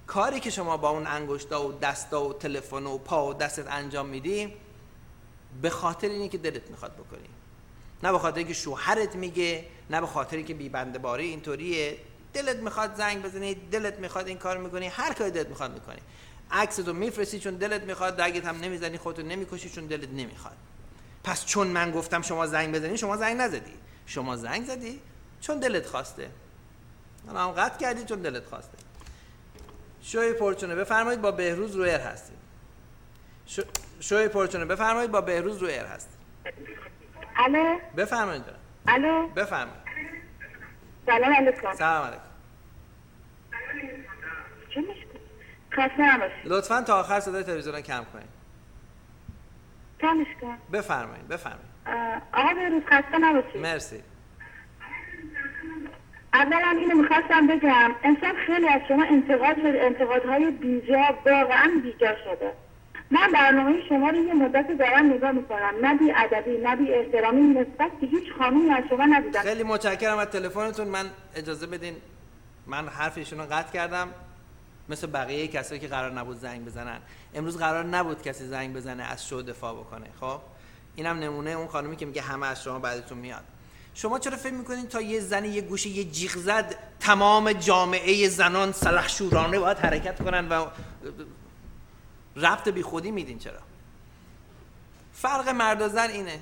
کاری که شما با اون انگشتا و دستا و تلفن و پا و دستت انجام میدی به خاطر اینه که دلت میخواد بکنی، نه به خاطر اینکه شوهرت میگه، نه به خاطر اینکه بی بنده باری اینطوریه. دلت میخواد زنگ بزنی، دلت میخواد این کار میکنی، هر کاری دلت میخواد میکنی. عکستو میفرستی چون دلت میخواد، درگت هم نمیزنی، خودتو نمیکشی چون دلت نمیخواد. پس چون من گفتم شما زنگ بزنی، شما زنگ نزدی. شما زنگ زدی چون دلت خواسته. حالا هم قطع کردی چون دلت خواسته. شوی پرچونه بفرمایید با بهروز رو ایر هستیم. شوی پرچونه بفرمایید با بهروز رو ایر هستیم. الو بفرمایید. الو بفرمایید. سلام علیکم. سلام علیکم. چی میشه؟ خسته نباشید. لطفاً تا آخر صدای تلویزیون رو کم کنید. کمش کن. بفرمایید. آقا بهروز خسته نباشید. مرسی. اولا اینو میخواستم بگم امشب خیلی از شما انتقاد شد، انتقادهای بیجا، واقعا بیجا شده. من برنامه شما رو یه مدت دارم نگاه میکنم، نه بی ادبی نه بی احترامی نسبت به هیچ خانومی از شما ندیدم. خیلی متشکرم از تلفنتون. من اجازه بدین من حرف ایشون رو قطع کردم، مثل بقیه کسایی که قرار نبود زنگ بزنن. امروز قرار نبود کسی زنگ بزنه از شو دفاع بکنه. خب اینم نمونه اون خانومی که میگه همه از شما بعدتون میاد. شما چرا فکر میکنین تا یه زنی یه گوشه یه جیغ زد تمام جامعه زنان سلحشورانه باید حرکت کنن و ربط بی خودی میدین؟ چرا؟ فرق مرد و زن اینه.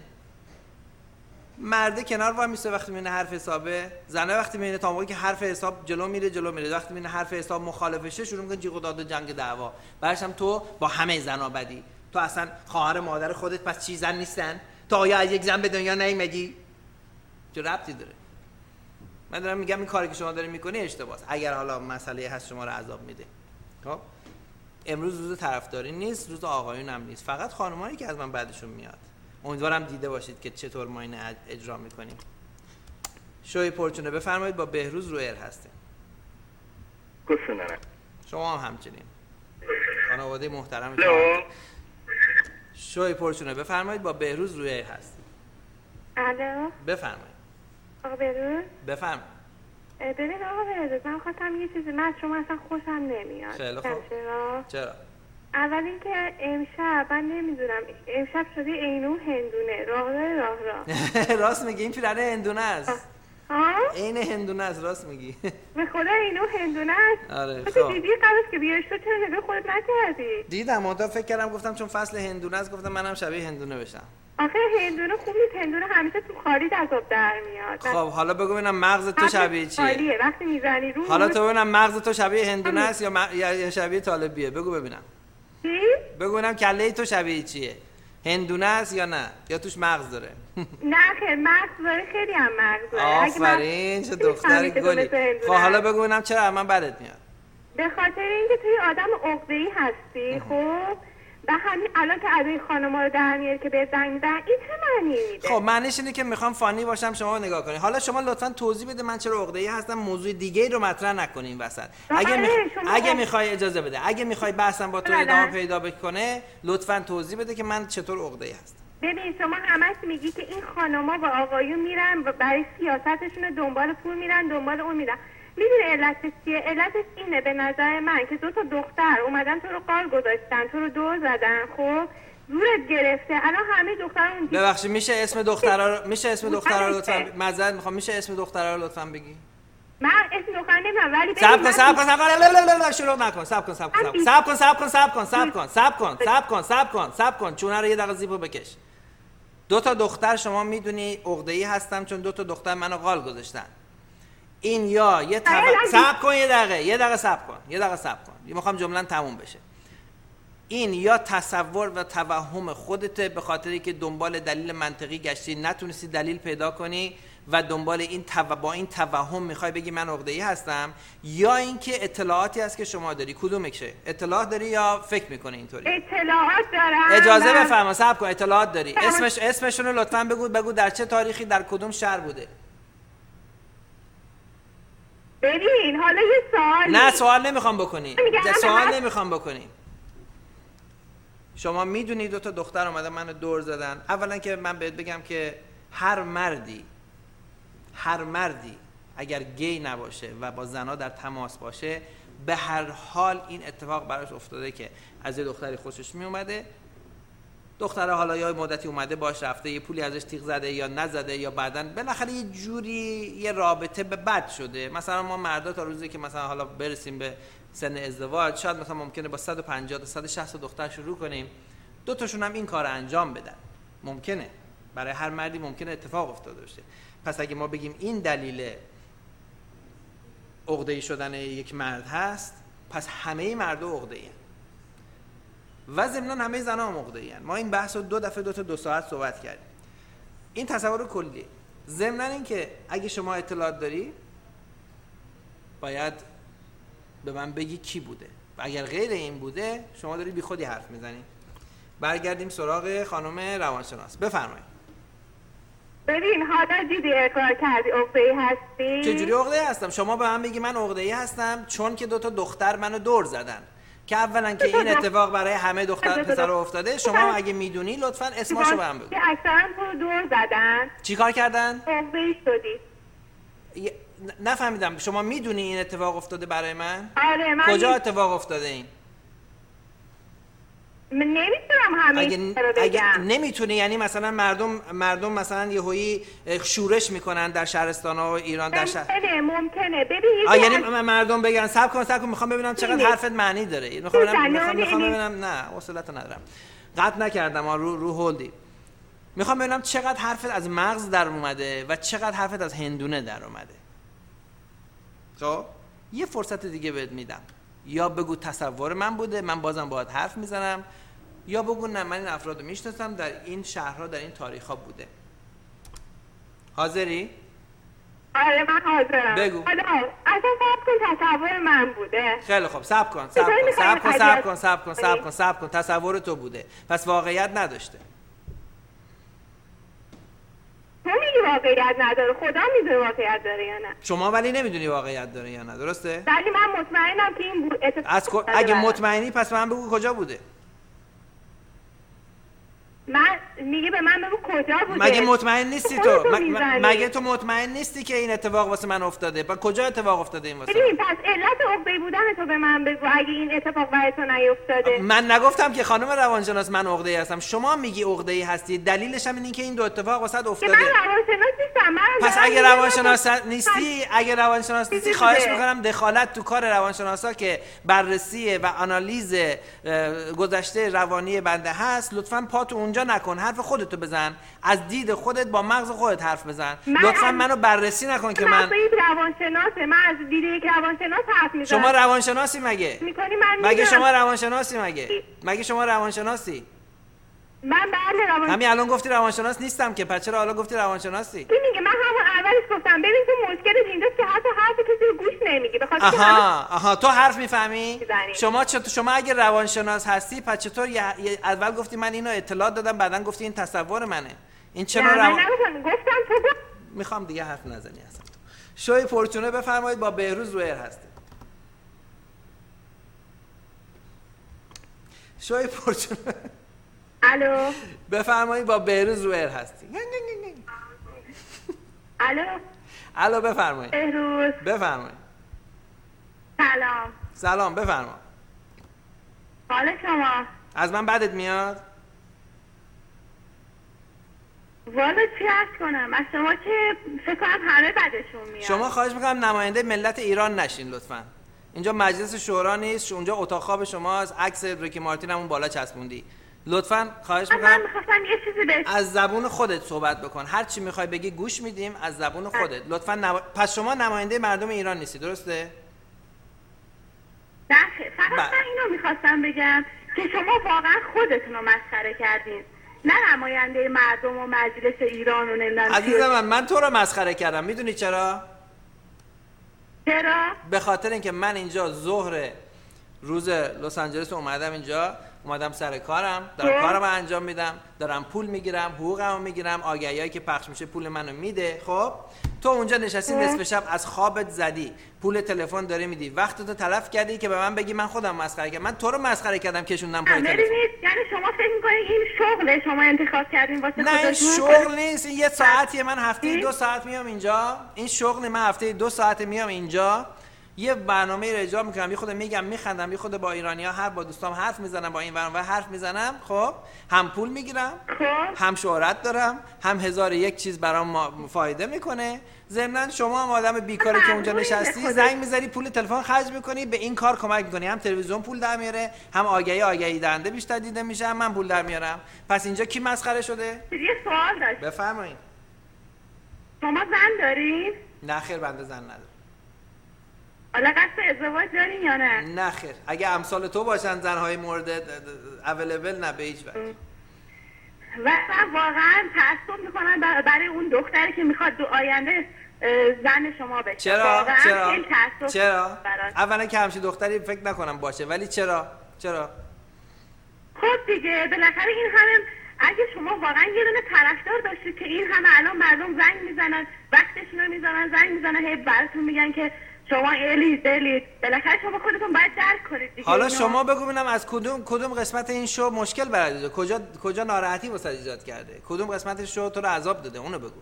مرده کنار وای میسه وقتی میبینه حرف حسابه، زنه وقتی میبینه تا موقعی که حرف حساب جلو میره، وقتی میبینه حرف حساب مخالفشه شروع میکنه جیغ و داد و جنگ دعوا. بعدش هم تو با همه زنا بدی. تو اصلا خواهر مادر خودت پس چی زن نیستن؟ تو آیا از یک زن به دنیا نیومدی؟ چه ربطی داره؟ من دارم میگم این کاری که شما دارین میکنی اشتباهه. اگر حالا مسئله هست شما رو عذاب میده. خب امروز روز طرفداری نیست، روز آقایون هم نیست، فقط خانمایی که از من بعدشون میاد. امیدوارم دیده باشید که چطور ما اینو اجرا میکنیم. شوی پرچونه بفرمایید با بهروز رو ایر هستیم. شما هم همچنین. خانواده محترم شما. شوی پرچونه بفرمایید با بهروز رو ایر هستیم. الو بفرمایید. آقا بهروز بفرمایید. ببین آقا بهروز من خواستم یه چیزی، من از شما اصلا خوشم نمیاد. خیلی خوب. چرا؟ اول اینکه امشب من نمیدونم، امشب شده اینو هندونه راه راست میگی، این پیرنه هندونه است. این هندونه است، راست میگی. به خدا اینو هندونه است. آره خب دیدی قبلش که بیاش تو چرا نگاه خودت نکردی؟ دیدم منتها فکر کردم گفتم چون فصل هندونه است گفتم منم شبیه هندونه بشم. آخه هندونه خوب نیست، هندونه همیشه تو خالی از آب در میاد. خب حالا بگو ببینم مغز تو شبیه چیه؟ خالیه وقتی میزنی رو. حالا تو ببینم مغز تو شبیه هندونه است یا شبیه طالبیه؟ بگو ببینم. چی؟ بگو ببینم کله تو شبیه چیه؟ هندونه است یا نه؟ یا توش مغز داره؟ نه خیلی مغز داره، خیلی هم مغز داره. آفرین چه دختر گلی. خب حالا بگو ببینم چرا من بدت میاد؟ به خاطر اینکه توی آدم عقده‌ای هستی. خب و همین الان که ادای خانم‌ها رو در میاری که به زنگ میزنن، این چه معنی میده؟ خب معنیش اینه که میخوام فانی باشم شما نگاه کنی. حالا شما لطفاً توضیح بده من چرا عقده‌ای هستم، موضوع دیگه رو مطرح نکنی این وسط. اگه میخوای اجازه بده، اگه میخوای بحثم با تو ادامه پیدا بکنه لطفاً توضیح بده که من چطور عقده‌ای هستم. ببین شما همش میگی که این خانم‌ها و آقایون میرن و برای سیاستشون دنبال پول میرن، دنبال اون میرن. میدونی علتش چیه؟ علتش اینه به نظر من که دو تا دختر اومدن تو رو قال گذاشتن، تو رو دور زدن، خب زورت گرفته. الان همه دخترا اون ببخشید میشه اسم دخترا رو لطفا معذرت میخوام، میشه اسم دخترا رو لطفا بگی؟ من اسم دختر نمیدونم ولی صبر کن شروع نکن. صبر کن چونه رو یه دقیقه زیبو بکش. دو تا دختر شما میدونی عقده‌ای هستم چون دو تا دختر منو قال گذاشتن. این یا یه صبر کن یه دقیقه صبر کن میخوام جمله‌ام تموم بشه. این یا تصور و توهم خودته به خاطری که دنبال دلیل منطقی گشتی نتونستی دلیل پیدا کنی و دنبال این با این توهم میخوای بگی من عقده‌ای هستم، یا اینکه اطلاعاتی هست که شما داری. کدومشه؟ اطلاعات داری یا فکر میکنی اینطوری؟ اطلاعات دارم. اجازه بفرما. صبر کن. اطلاعات داری. اسمشون رو لطفاً بگو در چه تاریخی در کدوم شهر بوده. ببین حالا یه سوال. نه سوال نمیخوام بکنی. شما میدونی دو تا دختر اومدن منو دور زدن. اولا که من بهت بگم که هر مردی اگر گی نباشه و با زنا در تماس باشه به هر حال این اتفاق براش افتاده که از یه دختری خوشش می اومده، دختره حالا یا مدتی اومده باش رفته، یه پولی ازش تیغ زده یا نزده، یا بعداً بالاخره یه جوری یه رابطه به بد شده. مثلا ما مردا تا روزی که مثلا حالا برسیم به سن ازدواج شاید مثلا ممکنه با 150 تا 160 دختر شروع کنیم، دو تاشون هم این کار انجام بدن. ممکنه برای هر مردی ممکنه اتفاق افتاده باشه. پس اگه ما بگیم این دلیل عقده‌ای شدن یک مرد هست، پس همه مردا عقده‌این و ضمناً همه زن‌ها هم عقده‌این. ما این بحث رو 2 دفعه 2 ساعت صحبت کردیم. این تصور کلی. ضمناً این که اگه شما اطلاعات داری باید به من بگی کی بوده و اگر غیر این بوده شما داری بی خودی حرف میزنی. برگردیم سراغ خانم روانشناس. بفرمایید. ببین حالا دیدی کار کردی عقده‌ای هستی؟ چجوری عقده‌ای هستم؟ شما به من بگی من عقده‌ای هستم چون که 2 تا دختر منو دور زدن، که اولا که این اتفاق برای همه دختر پسر افتاده. شما اگه میدونی لطفاً اسمشو به من بگو. اکثرا تو دور زدن. چیکار کردن؟ عقده‌ای شدی. نفهمیدم. شما میدونی این اتفاق افتاده برای من؟ آره من کجا اتفاق افتاده این؟ من نمیتونم همه رو بگم. اگه نمیتونی یعنی مثلا مردم مثلا یهویی شورش میکنن در شهرستان‌ها و ایران در شهر ممکنه ببین یعنی مردم بگن صبر کن میخوام ببینم چقدر حرفت معنی داره. میخوام ببینم نه حوصله‌تو ندارم. قطع نکردم رو هولدی. میخوام ببینم چقدر حرفت از مغز در اومده و چقدر حرفت از هندونه در اومده. خب یه فرصت دیگه بهت میدم. یا بگو تصور من بوده، من بازم باهات حرف میزنم، یا بگو نه من این افرادو میشناسم، در این شهرها در این تاریخ ها بوده. حاضری؟ آره من حاضرم. بگو. اصلا صبر کن تصور من بوده. خیلی خب صبر کن. تصور تو بوده پس واقعیت نداشته. تو میگی واقعیت نداره، خدا میدونه واقعیت داره یا نه. شما ولی نمیدونی واقعیت داره یا نه، درسته؟ ولی من مطمئنم که این بود. اگه مطمئنی پس من بگو کجا بوده. میگه به من بگو کجا بوده. مگه مطمئن نیستی تو؟ مگه تو مطمئن نیستی که این اتفاق واسه من افتاده؟ کجا اتفاق افتاده این واسه؟ ببین پس علت عقده‌ای بودن تو به من بگو اگه این اتفاق برای تو نیفتاده. من نگفتم که خانم روانشناس من عقده‌ای هستم. شما میگی عقده‌ای هستی. دلیلش هم اینه که این 2 اتفاق واسه افتاده. من روانشناس نیستم. پس اگه روانشناس نیستی خواهش می‌کنم دخالت تو کار روانشناسا که بررسی و آنالیز گذشته روانی بنده هست لطفاً پاتو اونجا نکن. حرف خودتو بزن، از دید خودت با مغز خودت حرف بزن. لطفاً منو بررسی نکن که من روانشناسه. من از دید یک روانشناس حرف میزنم. شما روانشناسی مگه؟ مگه شما روانشناسی مگه شما روانشناسی؟ من بله روانشناس. همین الان گفتی روانشناس نیستم که، پس چرا حالا گفتی روانشناسی؟ کی میگه؟ من همون اولش گفتم ببین تو مشکلت اینجاست که حتی حرف کسی رو گوش نمیگی. بخاطر آها تو حرف میفهمی؟ شما اگه روانشناس هستی پس چطور اول گفتی من اینو اطلاع دادم بعدن گفتی این تصور منه؟ این چرا من گفتم تو میخوام دیگه حرف نزنی اصلا. شوی فورچونه بفرمایید با بهروز رویر هستی. شوی فورچونه الو بفرمایید با بهروز رویر هستی. الو بفرمایید. بهروز بفرمایید. سلام بفرما. حال شما؟ از من بدت میاد؟ والا چی عرض کنم از شما که فکر کنم همه بدشون میاد. شما خواهش میکنم نماینده ملت ایران نشین لطفاً. اینجا مجلس شورا نیست، اونجا اتاق خواب شماست. عکس ریکی مارتین همون بالا چسبوندی. لطفاً خواهش میکنم من می‌خواستم یه چیزی بهت از زبون خودت صحبت بکن. هر چی میخوای بگی گوش میدیم از زبون خودت. لطفاً پس شما نماینده مردم ایران نیستی، درسته؟ نه فقط من اینو میخواستم بگم که شما واقعا خودتون رو مسخره کردین، نه نماینده مردم و مجلس ایران و نمیدونم. عزیزم من تو رو مسخره کردم. میدونی چرا؟ چرا؟ به خاطر اینکه من اینجا ظهر روز لس آنجلس اومدم سر کارم، دارم کارم رو انجام میدم، دارم پول میگیرم، حقوقمو میگیرم، آگهیایی که پخش میشه پول منو میده. خب تو اونجا نشستی نصف شب از خوابت زدی، پول تلفن داری میدی، وقتتو تلف کردی که به من بگی من خودم مسخره کردم. من تو رو مسخره کردم کشوندم پای تلفن. یعنی شما فکر میکنید این شغله شما انتخاب کردین واسه خودتون؟ نه این شغل نیست، این یه ساعتیه. من هفته 2 ساعت میام اینجا. این شغل من هفته 2 ساعت میام اینجا یه برنامه رو اجرا میکنم، یه خود میگم میخندم، یه خود با ایرانی‌ها با دوستام حرف میزنم، با این ور حرف میزنم، خب هم پول میگیرم، هم شهرت دارم، هم 1001 چیز برام فایده میکنه. ضمن شما هم آدم بیکاری که اونجا نشستی زنگ میزنی پول تلفن خرج میکنی، به این کار کمک میکنی، هم تلویزیون پول در میاره، هم آگهی دهنده بیشتر دیده میشه، هم من پول در میارم. پس اینجا کی مسخره شده؟ یه سوال داشت. بفرمایید. شما زن دارین؟ نه خیر، بنده زن ندارم. حالا قصد ازدواج دارین یا نه؟ نه خیر. اگه امثال تو باشن زنهای مورد اویلیبل، نه به هیچ وجه. و واقعا تعصب میکنن برای اون دختری که میخواد دو آینده زن شما بشه. چرا؟ اولا که همچین دختری فکر نکنم باشه، ولی چرا؟ خب دیگه بالاخره این همه، اگه شما واقعا یه دونه طرفدار داشتید که این همه الان مردم زنگ میزنن، وقتشون رو میزنن، زنگ میزنن، هی براتون میگن که شما الید بالاخره شما خودتون باید درک کنید دیگه. حالا شما بگو ببینم از کدوم قسمت این شو مشکل برات داده، کجا ناراحتی واسه ایجاد کرده، کدوم قسمت شو تو رو عذاب داده، اونو بگو.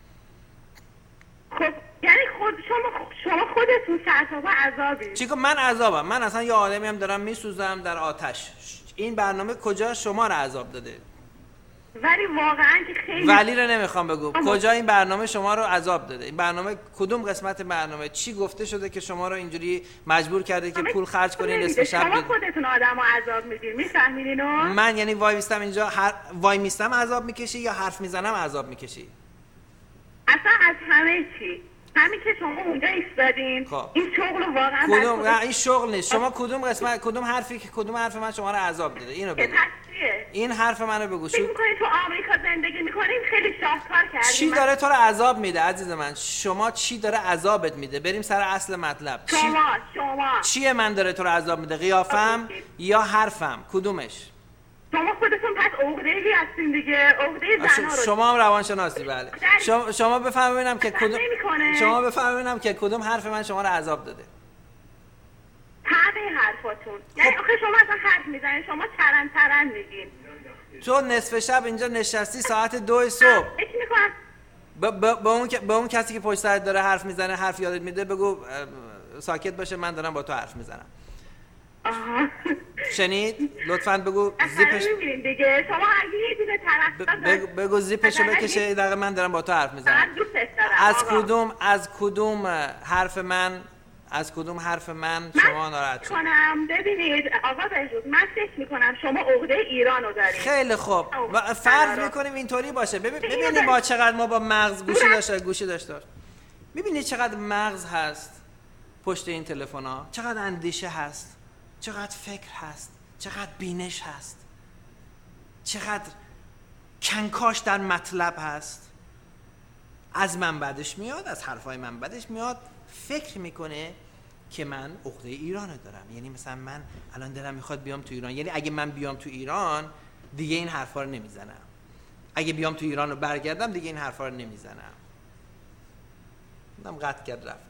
خب یعنی شما خودتون سرتابا عذابید. چیکو من عذابم؟ من اصلا یه آدمی هم دارم میسوزم در آتش. این برنامه کجا شما رو عذاب داده؟ ولی واقعا که خیلی ولی رو نمیخوام بگو. کجا این برنامه شما رو عذاب داده؟ این برنامه کدوم قسمت برنامه چی گفته شده که شما رو اینجوری مجبور کرده که پول خرج کنین نصف شب شما خودتون آدمو عذاب میدین؟ میفهمین اینو؟ من یعنی وای میستم اینجا وای میستم عذاب میکشی یا حرف میزنم عذاب میکشی؟ اصلا از همه چی. همین که شما اونجا ایستادین، این شغل واقعا نه این شغل نیست. شما کدوم حرف من شما رو عذاب داده؟ اینو بگو. این حرف منو بگو. فکر می‌کنید تو آمریکا زندگی می‌کنین خیلی شاهکار کردین؟ چی داره تو رو عذاب میده عزیز من؟ شما چی داره عذابت میده؟ بریم سر اصل مطلب. شما چیه من داره تو رو عذاب میده؟ قیافم یا حرفم؟ کدومش؟ شما خودتون پس عقده‌ای هستین دیگه، عقده زنا رو. شما هم روانشناسی بله. شما بفهمونم که کدوم حرف من شما رو عذاب داده. همه حرفاتون. یعنی آخه شما اصلا حرف میزنین، شما ترن میگین. تو نصف شب اینجا نشستی ساعت 2 صبح. به اون کسی که پشت سرت داره حرف میزنه حرف یادت میده بگو ساکت باشه، من دارم با تو حرف میزنم. شنید؟ لطفاً بگو زیپش دیگه. شما اگه یه دونه طرفدار بگو زیپشو بکشه، دقیقاً من دارم با تو حرف میزنم. از کدوم حرف من شما ناراحت شد؟ ببینید آقا بهجود، من فکر میکنم شما عقده ایرانو دارید. خیلی خوب. فرض میکنیم اینطوری باشه. ببینید ما چقدر با مغز گوشی داشت. ببینید چقدر مغز هست پشت این تلفن‌ها، چقدر اندیشه هست، چقدر فکر هست، چقدر بینش هست، چقدر کنکاش در مطلب هست. از من بدش میاد، از حرفای من بدش میاد، فکر میکنه که من عقده ایرانو دارم. یعنی مثلا من الان دلم میخواد بیام تو ایران، یعنی اگه من بیام تو ایران دیگه این حرفا رو نمیزنم، اگه بیام تو ایران و برگردم دیگه این حرفا رو نمیزنم. من قطع کرد رفت.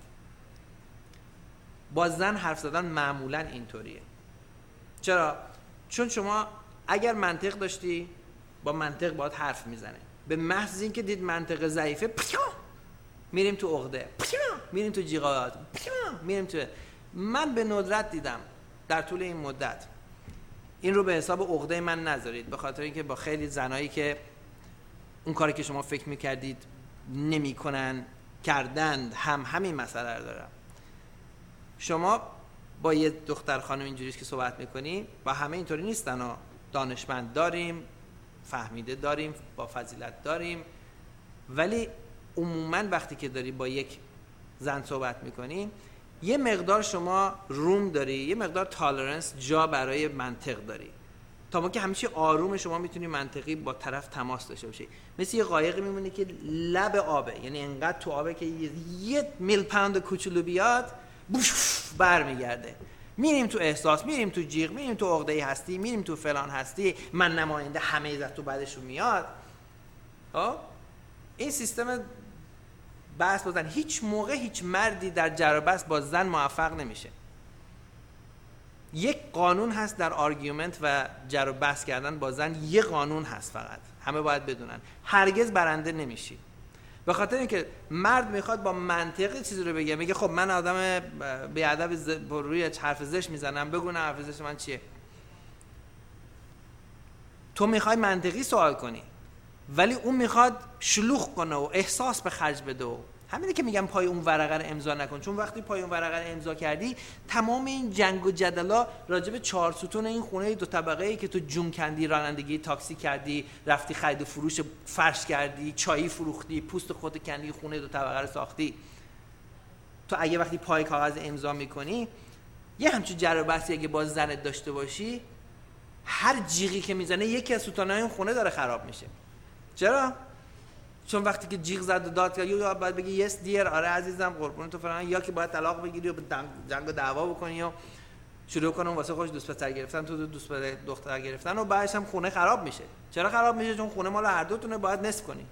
با زن حرف زدن معمولا اینطوریه. چرا؟ چون شما اگر منطق داشتی با منطق باید حرف میزنه. به محض اینکه دید منطق ضعیفه میریم تو عقده، میریم تو جیغات، میریم تو. من به ندرت دیدم در طول این مدت، این رو به حساب عقده من نذارید، به خاطر اینکه با خیلی زنایی که اون کاری که شما فکر میکردید نمیکنن کردند همین مسئله رو دارم. شما با یه دختر خانم اینجوریست که صحبت میکنی، با همه اینطوری نیستن ها. دانشمند داریم، فهمیده داریم، با فضیلت داریم، ولی عموما وقتی که داری با یک زن صحبت میکنی یه مقدار شما روم داری، یه مقدار تالرنس، جا برای منطق داری، تا موقع که همیشه آروم شما میتونی منطقی با طرف تماس داشته باشی. مثل یه قایقی میمونه که لب آبه، یعنی انقدر تو آبه که یه میل پوند کوچولو بیاد برمیگرده. میریم تو احساس، میریم تو جیغ، میریم تو عقده‌ای هستی، میریم تو فلان هستی، من نماینده همه ایزد تو بعدشون میاد. این سیستم بحث با زن، هیچ موقع هیچ مردی در جر و بحث با زن موفق نمیشه. یک قانون هست در آرگومنت و جر و بحث کردن با زن، یک قانون هست فقط، همه باید بدونن، هرگز برنده نمیشی. به خاطر اینکه مرد میخواد با منطقی چیزی رو بگه، میگه خب من آدم بیادب روی حرف زشت میزنم، بگو نه حرف زشت من چیه. تو میخوای منطقی سوال کنی ولی اون میخواد شلوغ کنه و احساس به خرج بده. و همینه که میگم پای اون ورقه رو امضا نکن، چون وقتی پای اون ورقه رو امضا کردی تمام این جنگ و جدلا راجع به 4 ستون این خونه 2 طبقه‌ای که تو جون کندی، رانندگی تاکسی کردی، رفتی خرید و فروش فرش کردی، چایی فروختی، پوست خودت کندی، خونه 2 طبقه رو ساختی، تو اگه وقتی پای کاغذ امضا میکنی یه همچین جر و بحثی اگه باز زنت داشته باشی، هر جیغی که میزنه یکی از ستونای اون خونه داره خراب میشه. چرا؟ چون وقتی که جیغ زد و داد کرد یا باید بگی یس دیر، آره عزیزم قربون تو فلان، یا که باید طلاق بگیری و جنگ و دعوا بکنی یا شروع کنن واسه خودش دوست پسر گرفتن، تو دوست دختر گرفتن و بعدش هم خونه خراب میشه. چرا خراب میشه؟ چون خونه مال هر دوتونه، باید نصف کنی.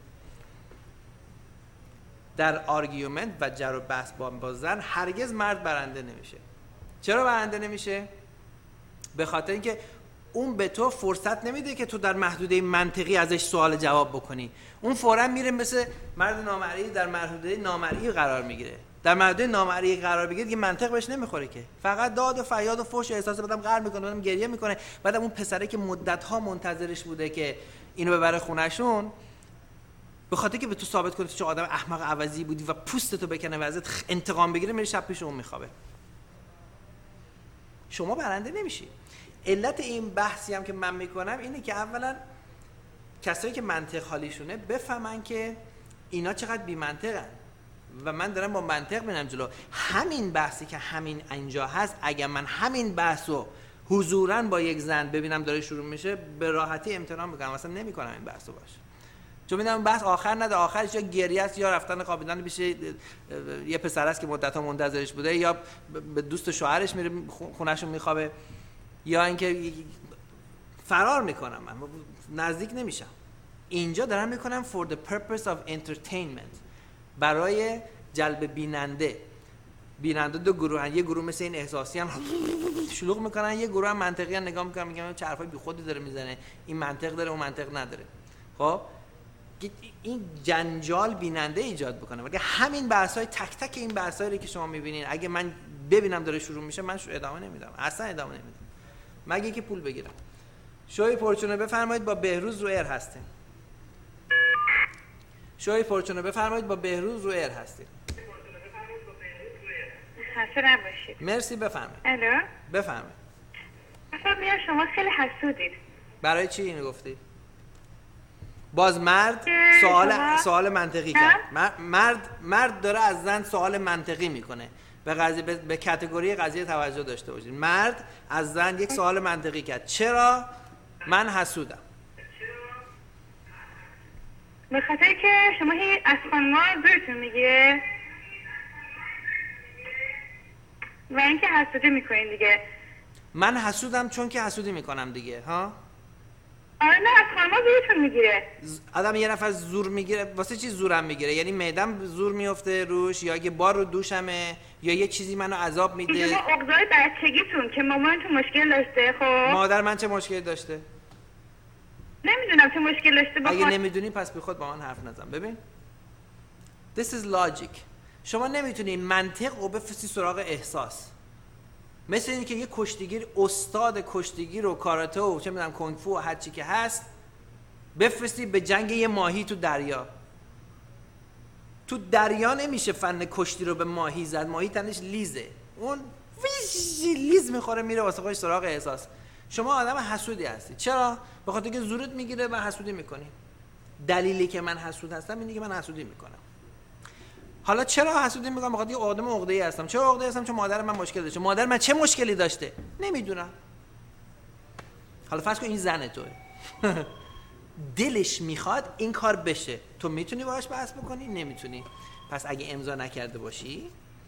در آرگومنت و جر و بحث با زن هرگز مرد برنده نمیشه. چرا برنده نمیشه؟ به خاطر اینکه اون به تو فرصت نمیده که تو در محدوده منطقی ازش سوال جواب بکنی. اون فوراً میره مثل مرد نامرئی در محدوده نامرئی قرار میگیره. در محدوده نامرئی قرار بگیره دیگه منطق بهش نمیخوره که، فقط داد و فریاد و فحش و احساس بدم قهر میکنه، بدم گریه میکنه. بعدم اون پسره که مدت‌ها منتظرش بوده که اینو ببره خونه‌شون، به خاطر که به تو ثابت کنه تو چه آدم احمق عوضی بودی و پوستتو بکنه و ازت انتقام بگیره، میره شب پیش اون میخوابه. شما برنده نمیشی. علت این بحثی هم که من میکنم اینه که اولا کسایی که منطق حالیشونه بفهمن که اینا چقدر بی منطقن و من دارم با منطق میرم جلو. همین بحثی که همین اینجا هست، اگر من همین بحثو حضوراً با یک زن ببینم داره شروع میشه، به راحتی امتناع میکنم، اصلا نمیکنم این بحثو باشه. چون میدونم بحث آخر نده، آخرش یا گریه است یا رفتن خوابیدن پیش یه پسر است که مدت‌ها منتظرش بوده، یا به دوست شوهرش میره خونه‌شون میخوابه، یا اینکه فرار میکنم، من نزدیک نمیشم. اینجا دارم میکنم for the purpose of entertainment، برای جلب بیننده. دو گروه هن. یه گروه مثل این احساسی هم شلوغ میکنن، یه گروه هم منطقی هم نگاه میکنن، میگن چه حرفای بی خودی داره میزنه، این منطق داره اون منطق نداره. خب این جنجال بیننده ایجاد بکنه. ولی همین بحث‌های تک تک این بحثایی که شما میبینین، اگه من ببینم داره شروع میشه، من ادامه نمیدم، اصلا ادامه نمیدم، مگه که پول بگیرم. شوی پورچونه بفرمایید، با بهروز رو ایر هستیم. شوی پورچونه بفرمایید، با بهروز رو ایر هستیم. خسته نباشید. مرسی، بفرمایید. الو، بفرمایید. اصلا میگم شما خیلی حسودید. برای چی اینو گفتی؟ باز مرد سوال منطقی کرد. مرد داره از زن سوال منطقی میکنه. به قضیه، به کاتگوری قضیه توجه داشته باشید. مرد از زن یک سوال منطقی کرد. چرا من حسودم؟ به خاطر که شما هی از خانم‌ها زورتون میگیره و اینکه حسودی میکنین دیگه. من حسودم چون که حسودی میکنم دیگه، ها؟ آره نه، از خانم‌ها زورتون میگیره. آدم یه نفر زور میگیره، واسه چی زورم میگیره؟ یعنی معدم زور میفته روش، یا اگه بار رو دوشمه، یا یه چیزی منو عذاب میده. شما عقده‌های بچگیتون که مامانتون مشکل داشته. خب مادر من چه مشکلی داشته؟ نمیدونم چه مشکل داشته. اگه نمیدونی پس بی خود با من حرف نزن. ببین This is logic. شما نمیتونی منطق رو بفرستی سراغ احساس. مثل اینکه که یه کشتیگیر، استاد کشتیگیر و کاراته و چه میدونم کنگ فو و هر چی که هست، بفرستی به جنگ یه ماهی تو دریا. تو دریا نمیشه فن کشتی رو به ماهی زد. ماهی تنش لیزه، اون لیز میخوره میره واسه خودش سراغ احساس. شما آدم حسودی هستی. چرا؟ به خاطر که زورت میگیره و حسودی میکنی. دلیلی که من حسود هستم اینه که من حسودی میکنم. حالا چرا حسودی میکنم؟ به خاطر یه آدم عقده‌ای هستم. چرا عقده‌ای هستم؟ چون مادر من مشکل داشته. مادر من چه مشکلی داشته؟ نمیدونم. حالا فرض کن این زن توئه. دلش میخواد این کار بشه. تو میتونی باهاش بحث بکنی؟ نمیتونی. پس اگه امضا نکرده باشی،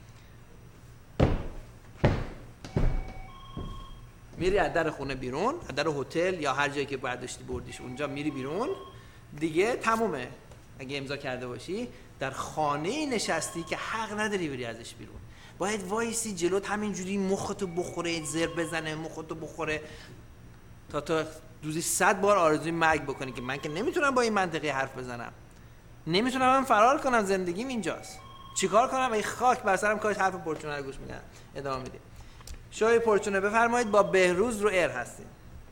میری از در خونه بیرون، از در هتل یا هر جایی که برداشتی بردیش اونجا میری بیرون دیگه، تمومه. اگه امضا کرده باشی، در خانه نشستی که حق نداری بری ازش بیرون. باید وایسی جلوت همینجوری مختو بخوره، زر بزنه، مختو بخوره تا روزی 100 بار آرزوی مرگ بکنی که من که نمیتونم با این منطقی حرف بزنم. نمیتونم من فرار کنم، زندگیم اینجاست. چیکار کنم؟ ای خاک بر سرم، کاش حرف پرچونه رو گوش میدن. ادامه میدیم. شوی پرچونه بفرمایید، با بهروز رو ایر هستیم.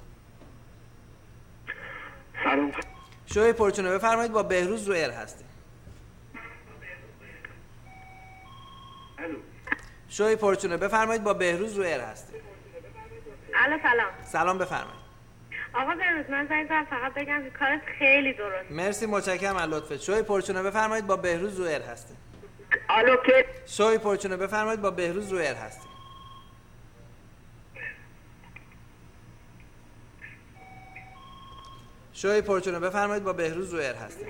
سلام. شوی پرچونه بفرمایید، با بهروز رو ایر هستیم. شوی پرچونه بفرمایید، با بهروز رو ایر هستیم. الو سلام. سلام بفرمایید. آقا بهروز، من زنگ زدم فقط بگم که کارت خیلی درست. مرسی، متشکرم از لطفت. شوی پرچونه بفرمایید، با بهروز رو ایر هستیم. الو که شوی پرچونه بفرمایید، با بهروز رو ایر هستیم. شوی پرچونه بفرمایید، با بهروز رو ایر هستیم.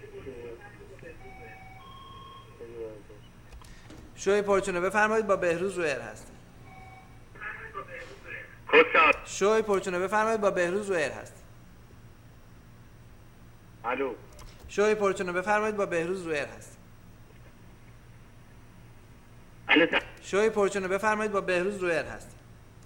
شوی پرچونه بفرمایید، با بهروز رو ایر هستیم. شوی پرچونه بفرمایید، با بهروز رو ایر هستیم. الو. شوی پرچونه بفرمایید، با بهروز رو ایر هستیم. شوی پرچونه بفرمایید، با بهروز رو ایر هستیم.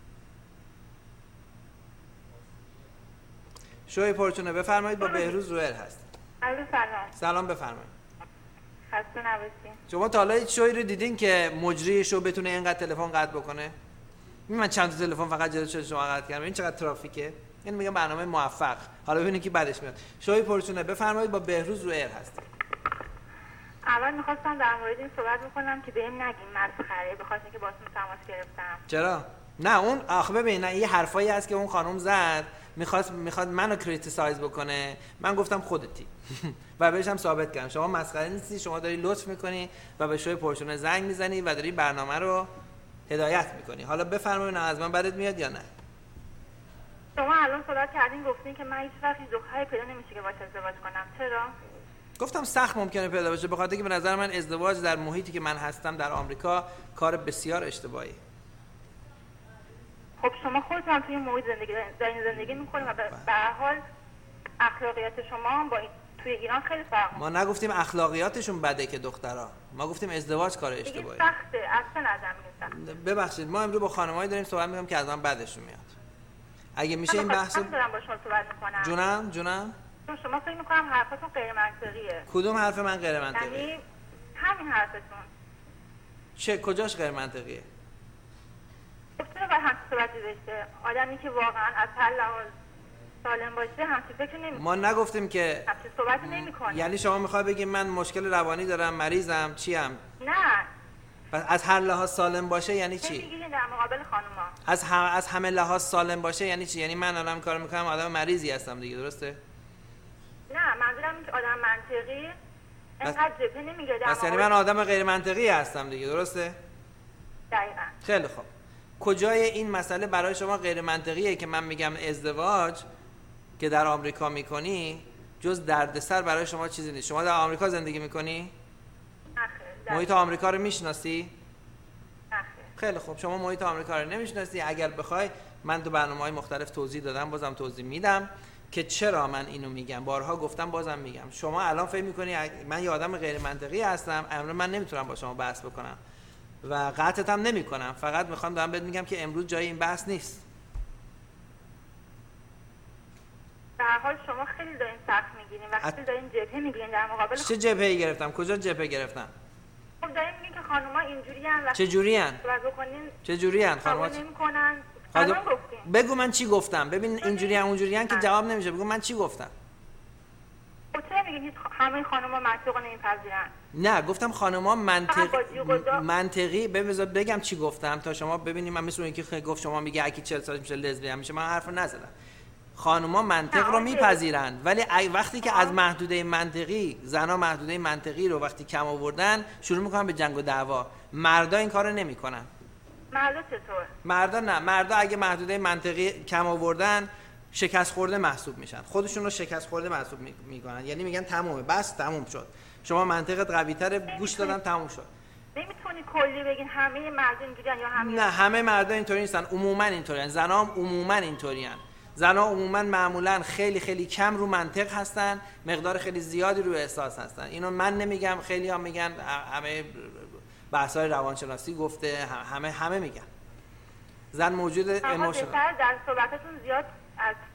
شوی پرچونه بفرمایید، با بهروز رو ایر هستیم. الو سلام. سلام بفرمایید. خسته نباشین. شما تا حالا هیچ شوی رو دیدین که مجری شو بتونه اینقدر تلفن قطع بکنه؟ من چند تا تلفن فقط جلوی شما قطع کردم. این چقدر ترافیکه؟ این میگم برنامه موفق. حالا ببینید کی بعدش میاد. شوی پرچونه بفرمایید، با بهروز رو ایر هستیم. اول میخواستم در مورد این صحبت بکنم که بهم نگین مسخره، به خاطر اینکه باهاتون تماس گرفتم. چرا؟ نه اون آخه ببین، نه یه حرفایی هست که اون خانم زد، میخواد منو کریتیسایز بکنه. من گفتم خودتی و بهش هم ثابت کردم شما مسخره نیستی، شما داری لطف میکنی و به شوی پرچونه زنگ میزنی و داری برنامه رو هدایت میکنی. حالا بفرمایید، از من بدت میاد یا نه؟ شما الان صحبت کردین گفتین که من هیچ وقت دختری پیدا نمیشه که باهاش ازدواج کنم. چرا؟ گفتم سخت ممکنه پیدا بشه، به خاطر که به نظر من ازدواج در محیطی که من هستم در آمریکا کار بسیار اشتباهی. خب شما خودتون توی محیط زندگی میکنید و به هر حال اخلاقیات شما با توی ایران خیلی فرق. ما نگفتیم اخلاقیاتشون بده که دخترها، ما گفتیم ازدواج کار اشتباهی. سخته، اصلا نظر میگم. ببخشید، ما امروز با خانمایی داریم صحبت میکنیم که از من بعدشون میاد. اگه میشه این بحث رو دارم با شما صحبت میکنم. جونم شما فکر میکنم حرفتون غیر منطقیه. کدوم حرف من غیر منطقیه؟ یعنی همین حرفتون. کجاش غیر منطقیه؟ چرا باید همچین صحبتی داشته؟ آدمی که واقعا از هر لحاظ سالم باشه همچین فکر نمی‌کنه. ما نگفتیم که همچین صحبتی نمی‌کنه. یعنی شما میخوای بگید من مشکل روانی دارم، مریضم، چیم؟ نه. پس از هر لحاظ سالم باشه یعنی چی؟ میگین در مقابل خانوما. از همه لحاظ سالم باشه یعنی چی؟ یعنی من الان کار میکنم آدم مریضی هستم دیگه، درسته؟ نه، منظورم اینه که آدم منطقی اینقدر جبهه نمیگه در پس یعنی من آدم غیر منطقی هستم دیگه، درسته؟ دقیقاً. خیلی خوب. کجای این مسئله برای شما غیر منطقیه که من میگم ازدواج که در آمریکا میکنی جز دردسر برای شما چیزی نیست؟ شما در آمریکا زندگی میکنی؟ محیط آمریکا رو میشناسی؟ خیلی خوب، شما محیط آمریکا رو نمیشناسی. اگر بخوای من تو برنامه‌های مختلف توضیح دادم، بازم توضیح میدم که چرا من اینو میگم. بارها گفتم، بازم میگم. شما الان فکر میکنی من یه آدم غیر منطقی هستم، امروز من نمیتونم با شما بحث بکنم و قطعت هم نمی کنم. فقط میخوام دارم بهت میگم که امروز جای این بحث نیست. به هر حال شما خیلی دارین سخت میگیرین و خیلی دارین جبهه میگیرین در مقابل. چه جبهه‌ای گرفتم؟ کجا جبهه گرفتم؟ خب دارین میگین که خانوما اینجوریان و چه جوریان؟ چه جوریان خانوما نمیکنن. بگو من چی گفتم. ببین اینجوریان اونجوریان که جواب نمیشه. بگو من چی گفتم. چرا میگین همه خانوما منطق نمیپذیرن؟ نه، گفتم خانوما منطقی بگم چی گفتم تا شما ببینید. من مثل اینکه گفت شما میگه اگه 40 سالش میشه لزبیان میشه. من حرفو نزدم. خانوما منطق رو میپذیرن، ولی وقتی که از محدوده منطقی زنا محدوده منطقی رو وقتی کم آوردن شروع میکنن به جنگ و دعوا. مردا این کارو نمیکنن. مردا چطور؟ مردا نه، مردا اگه محدوده منطقی کم آوردن شکست خورده محسوب میشن، خودشون رو شکست خورده محسوب میکنن. یعنی میگن تمومه، بس تموم شد، شما منطقت قوی تره، گوش دادن تموم شد. نمیتونی کلی بگین همه مردا اینجوریان یا همه؟ نه، همه مردا اینطوری نیستن، عموما اینطورین. زنا هم عموما اینطورین. زنا عموما معمولا خیلی خیلی کم رو منطق هستن، مقدار خیلی زیادی رو احساس هستن. اینو من نمیگم، خیلی ها میگن، همه بحث‌های روانشناسی گفته، همه میگن. زن موجود ایموشنال. در صحبتتون زیاد از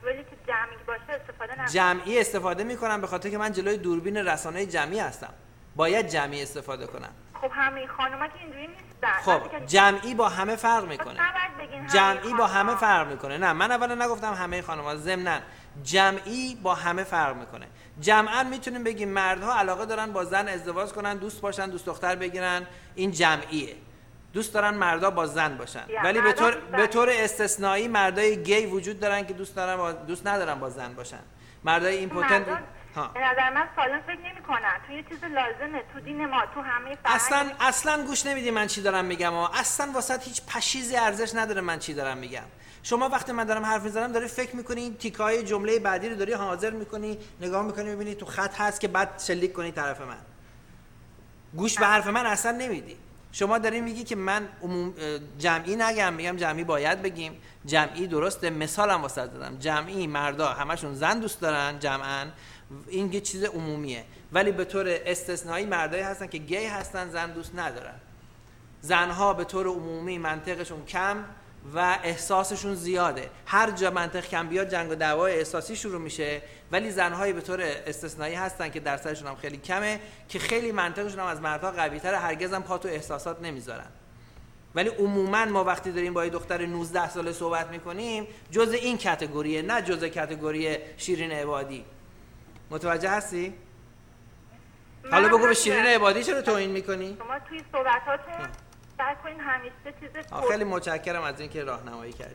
ولی که جمعی باشه استفاده نکنم. جمعی استفاده میکنم به خاطر که من جلوی دوربین رسانه جمعی هستم. باید جمعی استفاده کنم. خب همه خانوما که اینجوری نیستن. خب جمعی با همه فرق میکنه. جمعی با همه فرق میکنه. نه من اولا نگفتم همه خانوما، ضمناً جمعی با همه فرق میکنه. جمعاً میتونیم بگیم مردها علاقه دارن با زن ازدواج کنن، دوست باشن، دوست دختر بگیرن، این جمعیه. دوست دارن مردا با زن باشن. ولی به طور استثنایی مردای گی وجود دارن که دوست ندارن با زن باشن. مردای ایمپوتنت به نظر من سالم فکر نمی‌کنن. تو یه چیز لازمه تو دین ما، تو همه فرهنگ اصلا گوش نمیدی من چی دارم میگم. اصلا واسط هیچ پشیزی ارزش نداره من چی دارم میگم. شما وقتی من دارم حرف میزنم داری فکر میکنی این تیکای جمله بعدی رو داری حاضر میکنی، نگاه میکنی میبینی تو خط هست که بعد شلیک کنی طرف من. گوش به حرف من اصلا نمیدی. شما داری میگی که من جمعی نگم، میگم جمعی باید بگیم. جمعی درسته، مثالم واسه دادم. جمعی مردا همشون زن دوست دارن جمعاً، این یه چیز عمومیه. ولی به طور استثنایی مردایی هستن که گی هستن زن دوست ندارن. زنها به طور عمومی منطقشون کم و احساسشون زیاده. هر جا منطق کم بیاد جنگ و دعوای احساسی شروع میشه. ولی زنهایی به طور استثنایی هستن که درصدشون هم خیلی کمه که خیلی منطقشون هم از مردها قوی‌تره، هرگز هم پا تو احساسات نمیذارن. ولی عموما ما وقتی داریم با یه دختر 19 ساله صحبت میکنیم جز این کاتگوریه، نه جز کاتگوری شیرین عبادی. متوجه هستی؟ حالا بگو به شیرین عبادی چرا توهین میکنی؟ شما توی صحبتاتون سعی کنین همیشه چیز خیلی متشکرم از اینکه راهنمایی کردی.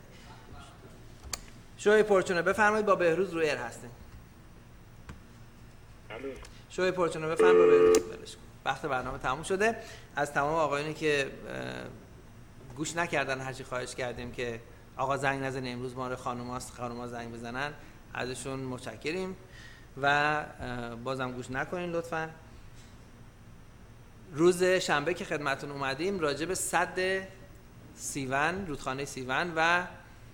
شوی پرچونه بفرمایید، با بهروز روی ایر هستیم. شوی پرچونه بفرمایید با بهروز. وقت برنامه تموم شده. از تمام آقایونی که گوش نکردن هرچی خواهش کردیم که آقا زنگ نزنه امروز ما رو خانوما زنگ بزنن، ازشون متشکریم و بازم گوش نکنین لطفاً. روز شنبه که خدمتتون اومدیم راجع به سد سیون، رودخانه سیون و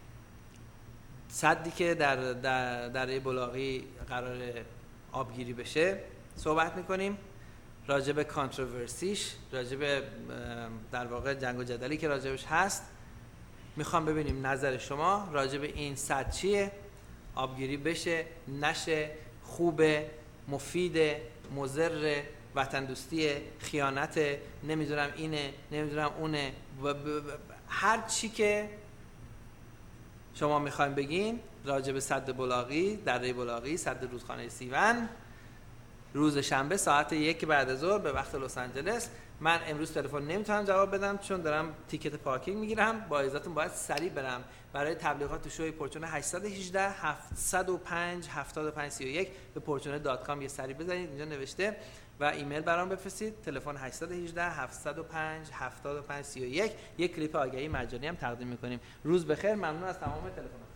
سدی که در دره بلاغی قرار آبگیری بشه صحبت میکنیم. راجع به کانتروورسیش، راجع به در واقع جنگ و جدلی که راجبش هست میخوام ببینیم نظر شما راجع به این سد چیه، آبگیری بشه نشه، خوبه، مفیده، مضر، وطن دوستی، خیانت، نمیدونم اینه، نمیدونم اونه، هر چی که شما میخوایم بگین راجع به سد بلاغی، دره بلاغی، سد رودخانه سیون، روز شنبه ساعت 1 بعد از ظهر به وقت لس آنجلس. من امروز تلفن نمیتونم جواب بدم چون دارم تیکت پارکینگ میگیرم. با اجازهتون باید سریع برم. برای تبلیغات تو شوی پرچونه 818 705 7531 به portune.com یه سری بزنید، اینجا نوشته، و ایمیل برام بفرستید. تلفن 818 705 7531. یک کلیپ آگهی مجانی هم تقدیم میکنیم. روز بخیر، ممنون از تمام تلفنات.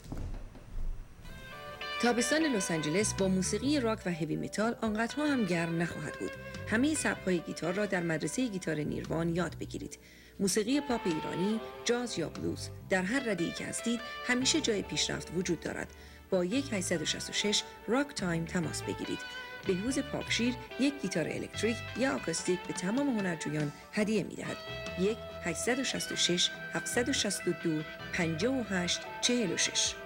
تابستان لس آنجلس با موسیقی راک و هوی متال آنقدرها هم گرم نخواهد بود. همه سبک‌های گیتار را در مدرسه گیتار نیروان یاد بگیرید. موسیقی پاپ ایرانی، جاز یا بلوز، در هر رده‌ای که هستید همیشه جای پیشرفت وجود دارد. با 1-866 راک تایم تماس بگیرید. بهروز پاکشیر یک گیتار الکتریک یا آکوستیک به تمام هنرجویان هدیه می‌دهد. 1-866 762 5846.